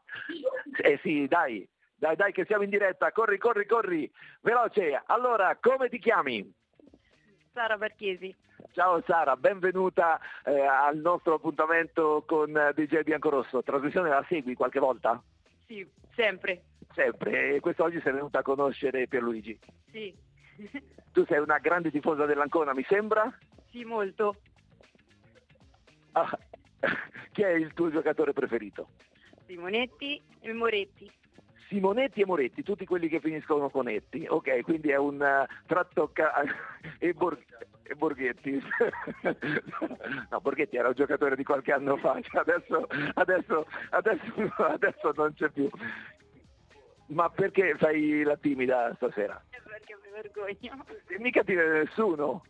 Sì, dai che siamo in diretta, corri, veloce. Allora, come ti chiami? Sara Barchesi. Ciao Sara, benvenuta al nostro appuntamento con DJ Biancorosso. Trasmissione la segui qualche volta? Sì, sempre. Sempre, e quest'oggi sei venuta a conoscere Pierluigi? Sì. Tu sei una grande tifosa dell'Ancona, mi sembra? Sì, molto. Ah, chi è il tuo giocatore preferito? Simonetti e Moretti. Simonetti e Moretti, tutti quelli che finiscono con etti. Ok, quindi è un tratto e Borghetti. No, Borghetti era un giocatore di qualche anno fa, adesso non c'è più. Ma perché fai la timida stasera? Perché mi vergogno. Mica ti vede nessuno.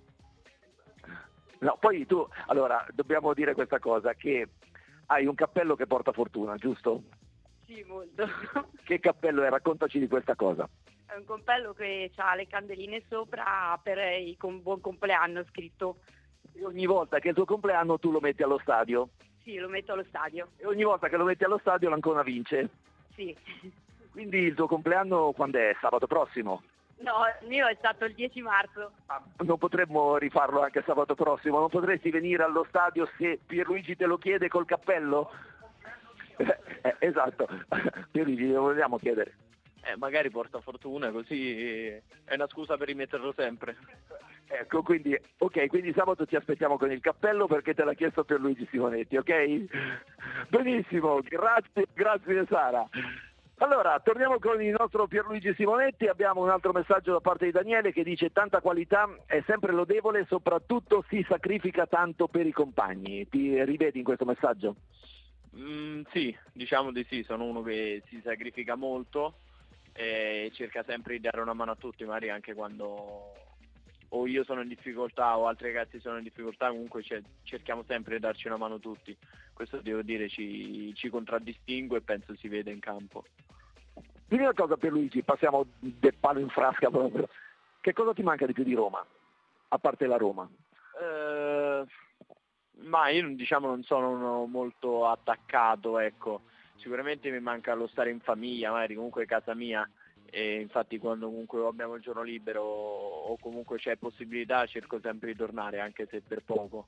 No, poi tu, allora, dobbiamo dire questa cosa, che hai un cappello che porta fortuna, giusto? Sì, molto. Che cappello è? Raccontaci di questa cosa. È un cappello che ha le candeline sopra per il buon compleanno scritto. E ogni volta che è il tuo compleanno tu lo metti allo stadio? Sì, lo metto allo stadio. E ogni volta che lo metti allo stadio l'Ancona vince? Sì. Quindi il tuo compleanno quando è? Sabato prossimo? No, il mio è stato il 10 marzo. Non potremmo rifarlo anche sabato prossimo? Non potresti venire allo stadio se Pierluigi te lo chiede col cappello? Esatto, Pierluigi glielo vogliamo chiedere. Magari porta fortuna, così è una scusa per rimetterlo sempre. Ecco, quindi sabato ti aspettiamo con il cappello perché te l'ha chiesto Pierluigi Simonetti, ok? Benissimo, grazie Sara. Allora, torniamo con il nostro Pierluigi Simonetti. Abbiamo un altro messaggio da parte di Daniele che dice: tanta qualità, è sempre lodevole, soprattutto si sacrifica tanto per i compagni. Ti rivedi in questo messaggio? Sì, diciamo di sì, sono uno che si sacrifica molto e cerca sempre di dare una mano a tutti, magari anche quando o io sono in difficoltà o altri ragazzi sono in difficoltà, comunque cerchiamo sempre di darci una mano tutti. Questo devo dire ci contraddistingue e penso si vede in campo. Dimmi una cosa Pierluigi, passiamo del palo in frasca proprio. Che cosa ti manca di più di Roma, a parte la Roma? Ma io non sono uno molto attaccato, ecco. Sicuramente mi manca lo stare in famiglia, magari comunque casa mia, e infatti quando comunque abbiamo il giorno libero o comunque c'è possibilità cerco sempre di tornare, anche se per poco.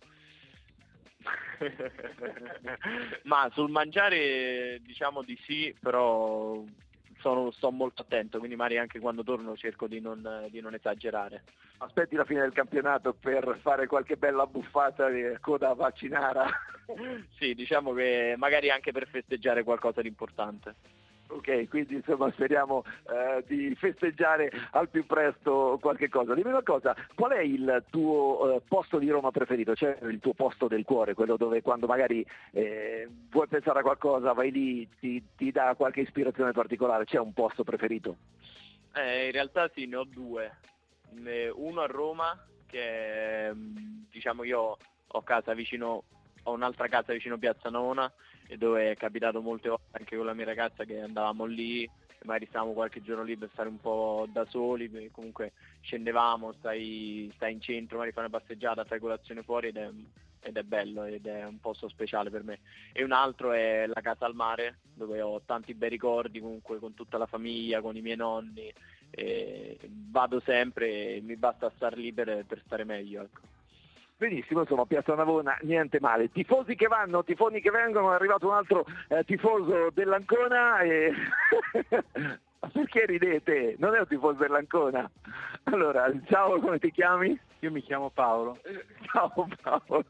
Ma sul mangiare diciamo di sì, però sto molto attento, quindi magari anche quando torno cerco di non esagerare. Aspetti la fine del campionato per fare qualche bella buffata di coda vaccinara? Sì, diciamo che magari anche per festeggiare qualcosa di importante. Ok, quindi insomma speriamo di festeggiare al più presto qualche cosa. Dimmi una cosa, qual è il tuo posto di Roma preferito? Cioè il tuo posto del cuore, quello dove quando magari vuoi pensare a qualcosa vai lì, ti dà qualche ispirazione particolare? C'è un posto preferito? In realtà sì, ne ho due. Uno a Roma, che diciamo io ho un'altra casa vicino Piazza Navona, e dove è capitato molte volte anche con la mia ragazza che andavamo lì, magari stavamo qualche giorno lì per stare un po' da soli, comunque scendevamo, stai in centro, magari fai una passeggiata, fai colazione fuori ed è bello, ed è un posto speciale per me. E un altro è la casa al mare, dove ho tanti bei ricordi comunque con tutta la famiglia, con i miei nonni, e vado sempre e mi basta star lì per stare meglio, ecco. Benissimo, insomma, Piazza Navona, niente male. Tifosi che vanno, tifoni che vengono, è arrivato un altro tifoso dell'Ancona e Perché ridete? Non è un tifoso dell'Ancona. Allora, ciao, come ti chiami? Io mi chiamo Paolo. Ciao Paolo.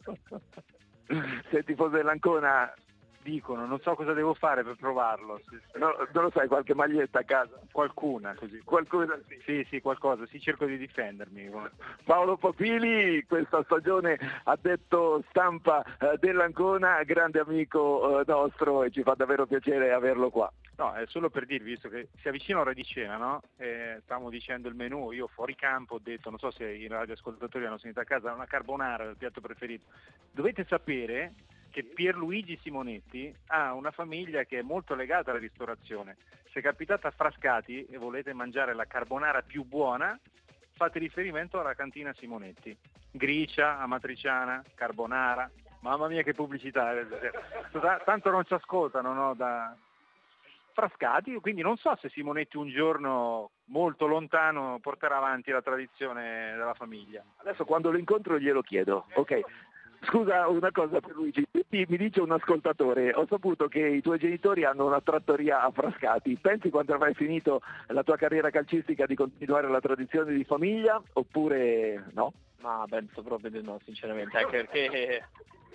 Sei tifoso dell'Ancona? Dicono, non so cosa devo fare per provarlo. No, non lo sai, qualche maglietta a casa? Qualcuna, così. Qualcuno sì. Sì, qualcosa, sì, cerco di difendermi. Paolo Papili, questa stagione ha detto stampa dell'Ancona, grande amico nostro, e ci fa davvero piacere averlo qua. No, è solo per dirvi, visto che si avvicina l'ora di cena, no? Stavamo dicendo il menù, io fuori campo ho detto, non so se i radioascoltatori hanno sentito a casa, una carbonara, il piatto preferito. Dovete sapere che Pierluigi Simonetti ha una famiglia che è molto legata alla ristorazione. Se capitate a Frascati e volete mangiare la carbonara più buona, fate riferimento alla cantina Simonetti. Gricia, amatriciana, carbonara, mamma mia che pubblicità, tanto non ci ascoltano, no? Da Frascati, quindi non so se Simonetti un giorno molto lontano porterà avanti la tradizione della famiglia. Adesso quando lo incontro glielo chiedo, ok? Scusa una cosa per Luigi, mi dice un ascoltatore, ho saputo che i tuoi genitori hanno una trattoria a Frascati, pensi quando avrai finito la tua carriera calcistica di continuare la tradizione di famiglia oppure no? Ma penso proprio di no, sinceramente, anche perché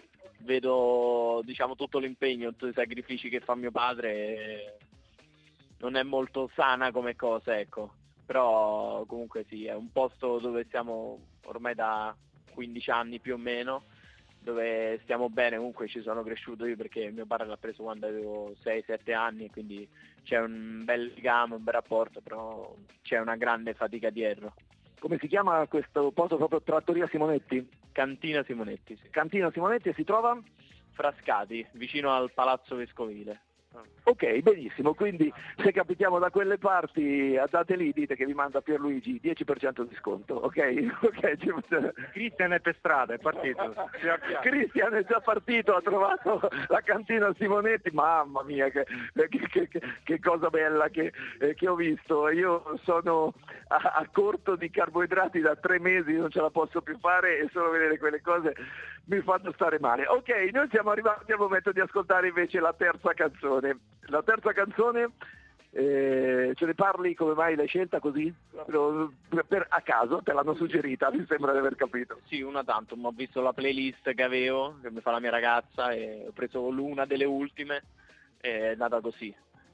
vedo tutto l'impegno, tutti i sacrifici che fa mio padre, non è molto sana come cosa, ecco, però comunque sì, è un posto dove stiamo ormai da 15 anni più o meno, dove stiamo bene, comunque ci sono cresciuto io perché mio padre l'ha preso quando avevo 6-7 anni, quindi c'è un bel legame, un bel rapporto, però c'è una grande fatica dietro. Come si chiama questo posto proprio, Trattoria Simonetti? Cantina Simonetti, sì. Cantina Simonetti, e si trova? Frascati, vicino al Palazzo Vescovile. Ok, benissimo, quindi se capitiamo da quelle parti andate lì, dite che vi manda Pierluigi, 10% di sconto, ok? Cristian è per strada, è partito. Cristian è già partito, ha trovato la cantina Simonetti, mamma mia che cosa bella che ho visto. Io sono a corto di carboidrati da 3 mesi, non ce la posso più fare e solo vedere quelle cose mi fanno stare male. Ok, noi siamo arrivati al momento di ascoltare invece la terza canzone. La terza canzone, ce ne parli, come mai l'hai scelta così? A caso, te l'hanno suggerita, mi sembra di aver capito. Sì, una tantum, ho visto la playlist che avevo, che mi fa la mia ragazza, e ho preso una delle ultime, è andata così,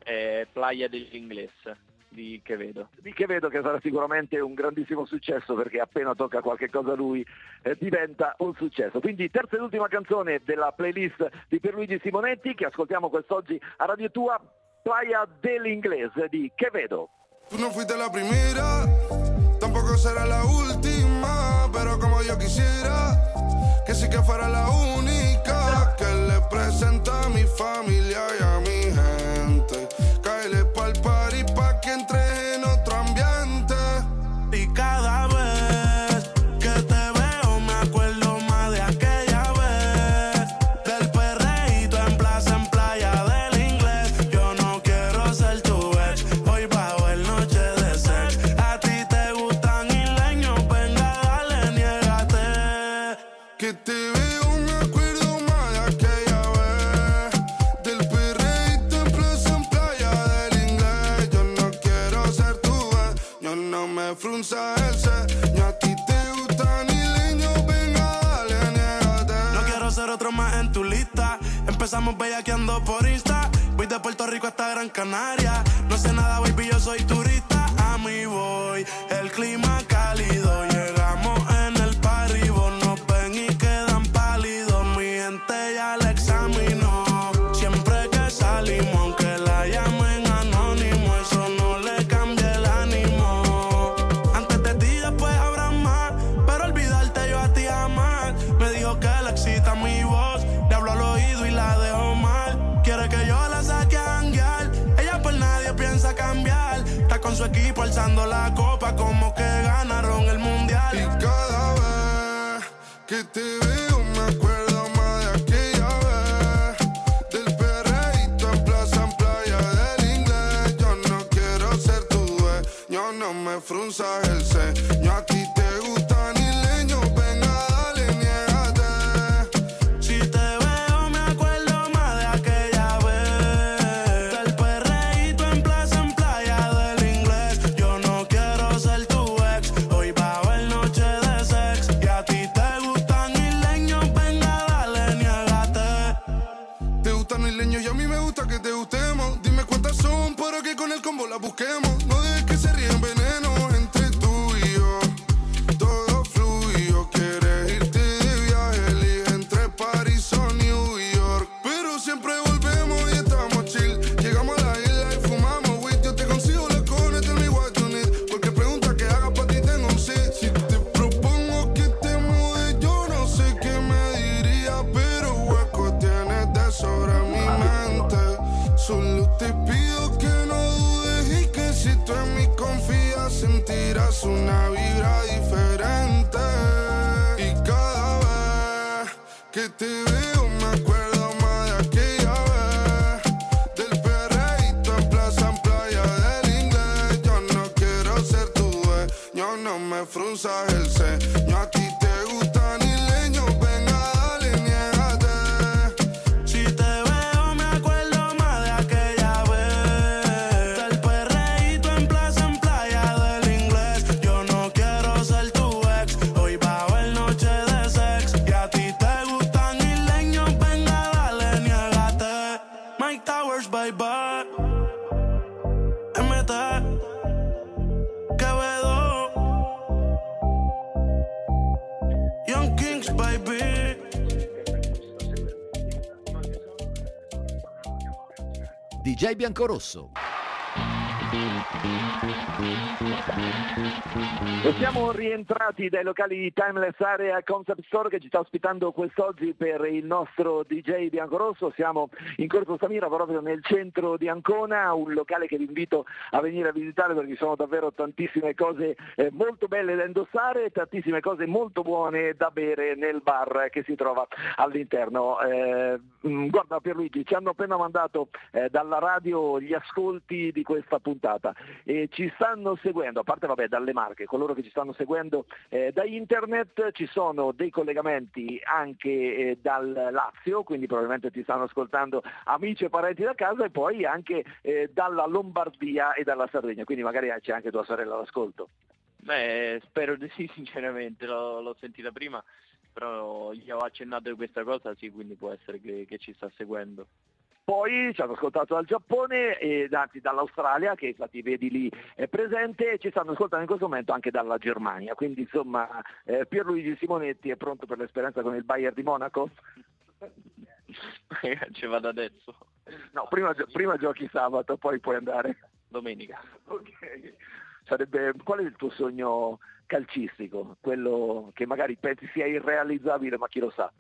Playa dell'Inglés. Di Quevedo, che sarà sicuramente un grandissimo successo, perché appena tocca qualche cosa a lui diventa un successo. Quindi terza ed ultima canzone della playlist di Pierluigi Simonetti che ascoltiamo quest'oggi a Radio Tua, Playa dell'Inglés di Quevedo. Tu no fuiste la primera, tampoco será la última, pero como yo quisiera que sí que fuera la única que le presenta a mi familia y a mi gente. Cáele pa'l party pa' que entre en otro ambiente. Y cada vez que te veo me acuerdo más de aquella vez, del perreíto en plaza, en Playa del Inglés. Yo no quiero ser tu ex, hoy bajo el noche de sex. A ti te gustan isleños, venga dale, niégate. Que te veo me acuerdo más de aquella vez, del perreíto en plaza, en Playa del Inglés. Yo no quiero ser tu ex, yo no me frunza el ceño. A ti te gustan isleños, venga dale, niégate. No quiero ser otro más en tu lista. Empezamos bellaqueando por Insta. Voy de Puerto Rico hasta Gran Canaria. No sé nada, baby, yo soy turista. A mí voy, el clima cálido. Llegamos en el party, vos nos ven y quedan pálidos. Mi gente ya la examinó. Siempre que salimos, aunque la llamen anónimo, eso no le cambia el ánimo. Antes de ti, después habrá más, pero olvidarte yo a ti jamás. Me dijo que le excita mi voz, le hablo al oído y la dejo mal. Quiere que yo la saque a janguear, ella por nadie piensa cambiar. Está con su equipo alzando la copa como que ganaron el mundial. Y cada vez que te veo me acuerdo más de aquella vez, del perreíto en plaza, en Playa del Inglés. Yo no quiero ser tu ex, yo no me frunzas el ceño. A ti te gustan isleños, venga dale, niégate. Si te veo me acuerdo más de aquella vez, del perreíto en plaza, en Playa del tiras una vibra diferente. Y cada vez que te veo me acuerdo más de aquella vez. Del perreíto en plaza, en playa del inglés. Yo no quiero ser tu dueño, no me frunzas el ceño. A ti te gustan isleños, venga dale, niégate. Si te veo me acuerdo más de aquella vez. Del perreíto en plaza, en playa del inglés. Yo no quiero ser tu ex, hoy va a haber noche de sex. Y a ti te gustan isleños, venga dale, niégate. Mike Towers, baby. MT Quevedo, Young Kings, baby. DJ Biancorosso. E siamo rientrati dai locali di Timeless Area Concept Store che ci sta ospitando quest'oggi per il nostro DJ Biancorosso. Siamo in Corso Samira, proprio nel centro di Ancona, un locale che vi invito a venire a visitare perché ci sono davvero tantissime cose molto belle da indossare e tantissime cose molto buone da bere nel bar che si trova all'interno. Guarda Pierluigi, ci hanno appena mandato dalla radio gli ascolti di questa puntata e ci stanno seguendo, a parte dalle Marche, coloro che ci stanno seguendo da internet, ci sono dei collegamenti anche dal Lazio, quindi probabilmente ti stanno ascoltando amici e parenti da casa, e poi anche dalla Lombardia e dalla Sardegna, quindi magari c'è anche tua sorella all'ascolto. Spero di sì, sinceramente, l'ho sentita prima, però gli ho accennato di questa cosa, sì, quindi può essere che ci sta seguendo. Poi ci hanno ascoltato dal Giappone e anzi dall'Australia, che infatti vedi lì è presente, e ci stanno ascoltando in questo momento anche dalla Germania, quindi insomma Pierluigi Simonetti è pronto per l'esperienza con il Bayern di Monaco? Ci vado adesso. No, prima giochi sabato, poi puoi andare domenica. Ok. Qual è il tuo sogno calcistico? Quello che magari pensi sia irrealizzabile, ma chi lo sa?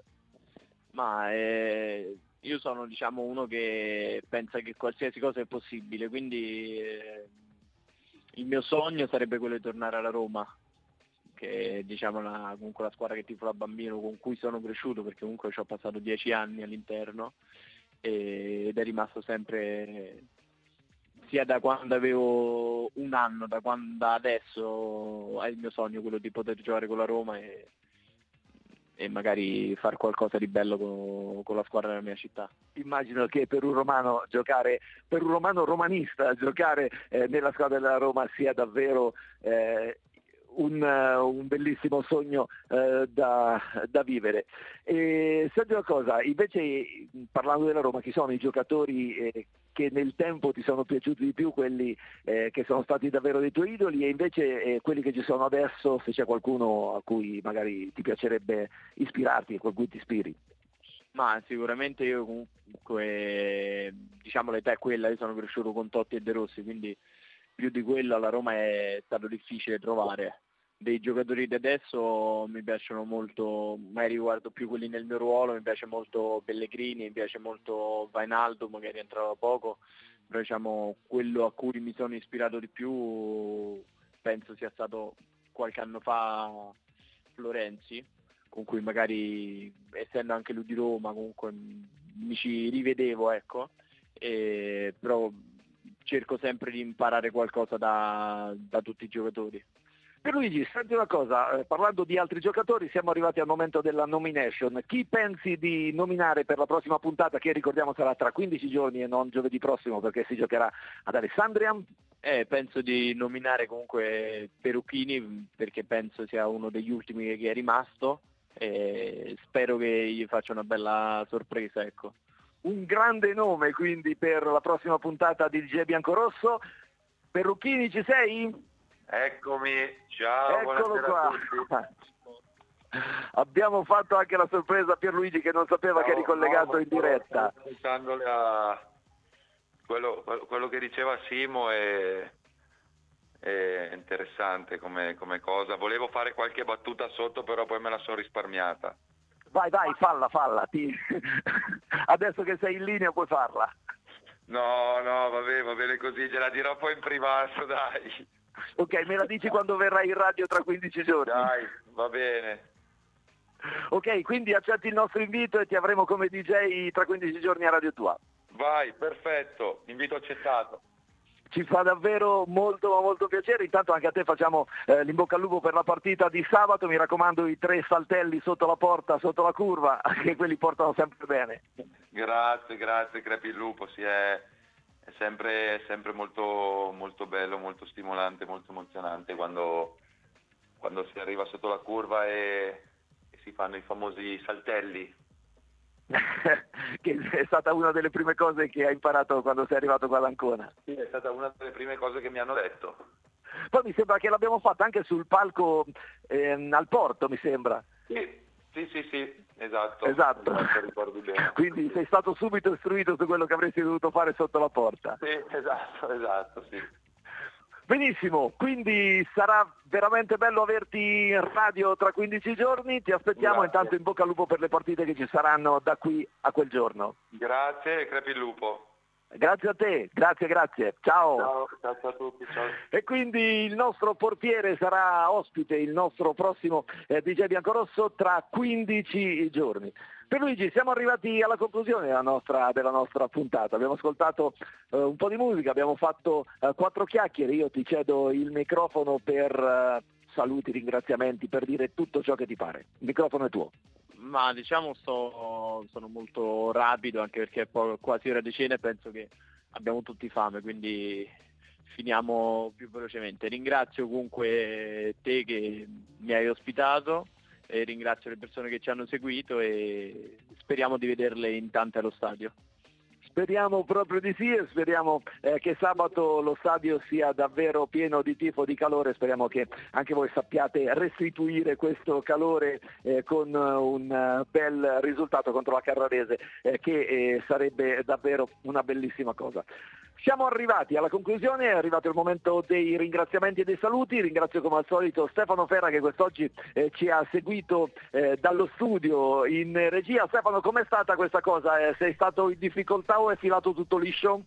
Io sono uno che pensa che qualsiasi cosa è possibile, quindi il mio sogno sarebbe quello di tornare alla Roma, che è comunque la squadra che tifo da bambino, con cui sono cresciuto, perché comunque ci ho passato 10 anni all'interno ed è rimasto sempre, sia da quando avevo un anno, da quando adesso, è il mio sogno quello di poter giocare con la Roma e magari fare qualcosa di bello con la squadra della mia città. Immagino che per un romano romanista giocare nella squadra della Roma sia davvero un bellissimo sogno da vivere. E senti una cosa, invece parlando della Roma, chi sono i giocatori che nel tempo ti sono piaciuti di più, quelli che sono stati davvero dei tuoi idoli, e invece quelli che ci sono adesso, se c'è qualcuno a cui magari ti piacerebbe ispirarti, con cui ti ispiri? Ma sicuramente io comunque, l'età è quella, io sono cresciuto con Totti e De Rossi, quindi più di quello alla Roma è stato difficile trovare. Dei giocatori di adesso mi piacciono molto, magari guardo più quelli nel mio ruolo, mi piace molto Pellegrini, mi piace molto Wijnaldum, magari entrava poco, però quello a cui mi sono ispirato di più penso sia stato qualche anno fa Florenzi, con cui magari, essendo anche lui di Roma, comunque mi ci rivedevo, ecco, però cerco sempre di imparare qualcosa da tutti i giocatori. Pierluigi, senti una cosa, parlando di altri giocatori, siamo arrivati al momento della nomination. Chi pensi di nominare per la prossima puntata, che ricordiamo sarà tra 15 giorni e non giovedì prossimo, perché si giocherà ad Alessandria? Penso di nominare comunque Perucchini, perché penso sia uno degli ultimi che è rimasto, e spero che gli faccia una bella sorpresa, ecco. Un grande nome quindi per la prossima puntata di DJ Biancorosso. Perucchini, ci sei? Eccomi, ciao, eccolo buonasera qua. a tutti. Abbiamo fatto anche la sorpresa a Pierluigi, che non sapeva che eri collegato in diretta. Stavo ascoltando quello che diceva Simo è interessante come cosa. Volevo fare qualche battuta sotto, però poi me la sono risparmiata. Vai, falla. Adesso che sei in linea puoi farla. No, va bene così, gliela dirò poi in privato, dai. Ok, me la dici quando verrai in radio tra 15 giorni. Dai, va bene. Ok, quindi accetti il nostro invito e ti avremo come DJ tra 15 giorni a Radio Tua. Vai, perfetto, invito accettato. Ci fa davvero molto piacere. Intanto anche a te facciamo l'in bocca al lupo per la partita di sabato. Mi raccomando, i 3 saltelli sotto la porta, sotto la curva, che quelli portano sempre bene. Grazie, crepi il lupo, sì, è sempre molto bello, molto stimolante, molto emozionante quando si arriva sotto la curva e si fanno i famosi saltelli. Che è stata una delle prime cose che hai imparato quando sei arrivato qua ad Ancona. Sì, è stata una delle prime cose che mi hanno detto. Poi mi sembra che l'abbiamo fatta anche sul palco al Porto, mi sembra. Sì, esatto, ricordi bene. Quindi sei stato subito istruito su quello che avresti dovuto fare sotto la porta. Sì, esatto, sì. Benissimo, quindi sarà veramente bello averti in radio tra 15 giorni, ti aspettiamo. Grazie. Intanto in bocca al lupo per le partite che ci saranno da qui a quel giorno. Grazie, crepi il lupo. Grazie a te, grazie, ciao. Ciao a tutti, ciao. E quindi il nostro portiere sarà ospite, il nostro prossimo DJ Biancorosso tra 15 giorni. Pierluigi, siamo arrivati alla conclusione della nostra puntata. Abbiamo ascoltato un po' di musica, abbiamo fatto 4 chiacchiere. Io ti cedo il microfono per saluti, ringraziamenti, per dire tutto ciò che ti pare. Il microfono è tuo. Ma diciamo sono molto rapido, anche perché è quasi ora di cena e penso che abbiamo tutti fame, quindi finiamo più velocemente. Ringrazio comunque te che mi hai ospitato e ringrazio le persone che ci hanno seguito e speriamo di vederle in tante allo stadio. Speriamo proprio di sì e speriamo che sabato lo stadio sia davvero pieno di tifo, di calore. Speriamo che anche voi sappiate restituire questo calore con un bel risultato contro la Carrarese, che sarebbe davvero una bellissima cosa. Siamo arrivati alla conclusione, è arrivato il momento dei ringraziamenti e dei saluti. Ringrazio come al solito Stefano Ferra che quest'oggi ci ha seguito dallo studio in regia. Stefano, com'è stata questa cosa? Sei stato in difficoltà o è filato tutto liscio?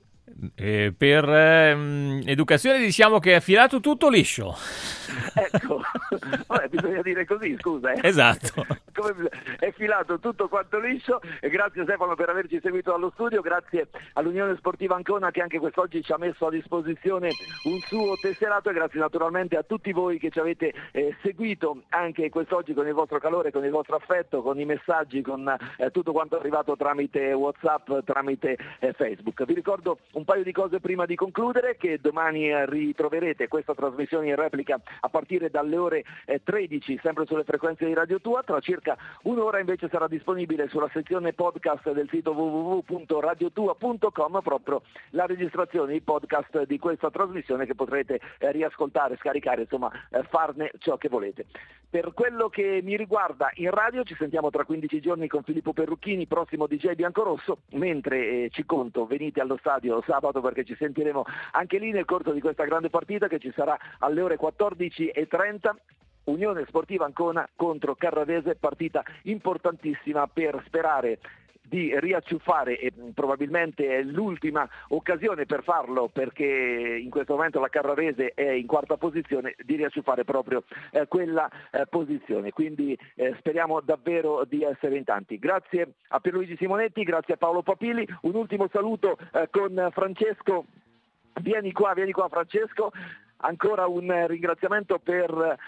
Per educazione diciamo che è filato tutto liscio. Ecco, vabbè, bisogna dire così, scusa. Esatto. È filato tutto quanto liscio. E grazie Stefano per averci seguito dallo studio, grazie all'Unione Sportiva Ancona che anche quest'oggi ci ha messo a disposizione un suo tesserato, e grazie naturalmente a tutti voi che ci avete seguito anche quest'oggi con il vostro calore, con il vostro affetto, con i messaggi, con tutto quanto è arrivato tramite WhatsApp, tramite Facebook. Vi ricordo un paio di cose prima di concludere: che domani ritroverete questa trasmissione in replica a partire dalle ore 13, sempre sulle frequenze di Radio Tua. Tra circa un'ora invece sarà disponibile sulla sezione podcast del sito www.radiotua.com proprio la registrazione, il podcast di questa trasmissione che potrete riascoltare, scaricare, insomma farne ciò che volete. Per quello che mi riguarda in radio ci sentiamo tra 15 giorni con Filippo Perrucchini, prossimo DJ Biancorosso, mentre ci conto venite allo stadio sabato perché ci sentiremo anche lì nel corso di questa grande partita che ci sarà alle ore 14:30. Unione Sportiva Ancona contro Carrarese, partita importantissima per sperare di riacciuffare, e probabilmente è l'ultima occasione per farlo perché in questo momento la Carrarese è in quarta posizione, di riacciuffare proprio quella posizione. Quindi speriamo davvero di essere in tanti. Grazie a Pierluigi Simonetti, grazie a Paolo Papili, un ultimo saluto con Francesco. Vieni qua Francesco, ancora un ringraziamento per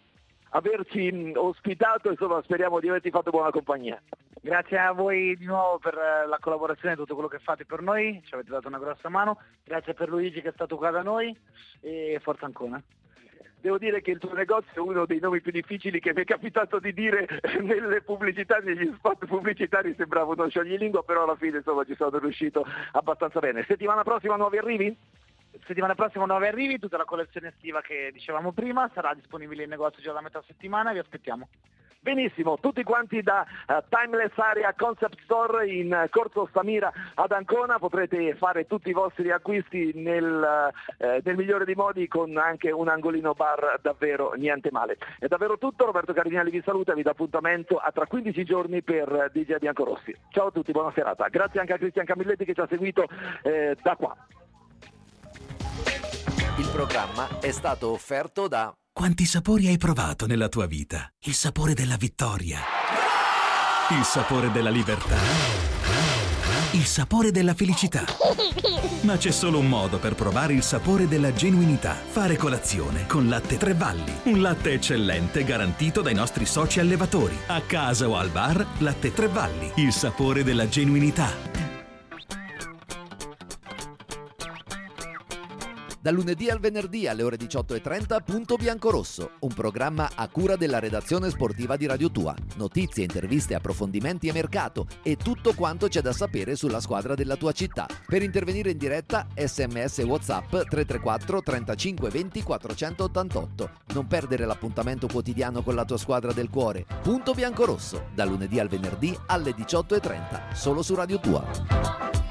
averci ospitato, insomma speriamo di averti fatto buona compagnia. Grazie a voi di nuovo per la collaborazione e tutto quello che fate per noi, ci avete dato una grossa mano. Grazie per Luigi che è stato qua da noi e forza Ancona. Devo dire che il tuo negozio è uno dei nomi più difficili che mi è capitato di dire nelle pubblicità, negli spot pubblicitari sembrava uno scioglilingua, però alla fine insomma ci sono riuscito abbastanza bene. Settimana prossima nuovi arrivi? Settimana prossima nuovi arrivi, tutta la collezione estiva che dicevamo prima sarà disponibile in negozio già da metà settimana, vi aspettiamo. Benissimo, tutti quanti da Timeless Area Concept Store in Corso Stamira ad Ancona, potrete fare tutti i vostri acquisti nel migliore dei modi, con anche un angolino bar davvero niente male. È davvero tutto, Roberto Cardinali vi saluta e vi dà appuntamento a tra 15 giorni per DJ Biancorossi. Ciao a tutti, buona serata. Grazie anche a Cristian Camilletti che ci ha seguito da qua. Il programma è stato offerto da... Quanti sapori hai provato nella tua vita? Il sapore della vittoria, il sapore della libertà, il sapore della felicità. Ma c'è solo un modo per provare il sapore della genuinità. Fare colazione con Latte Tre Valli. Un latte eccellente garantito dai nostri soci allevatori. A casa o al bar, Latte Tre Valli. Il sapore della genuinità. Dal lunedì al venerdì alle ore 18:30 Punto Biancorosso, un programma a cura della redazione sportiva di Radio Tua. Notizie, interviste, approfondimenti e mercato e tutto quanto c'è da sapere sulla squadra della tua città. Per intervenire in diretta, SMS e WhatsApp 334 35 20 488. Non perdere l'appuntamento quotidiano con la tua squadra del cuore. Punto Biancorosso, dal lunedì al venerdì alle 18:30, solo su Radio Tua.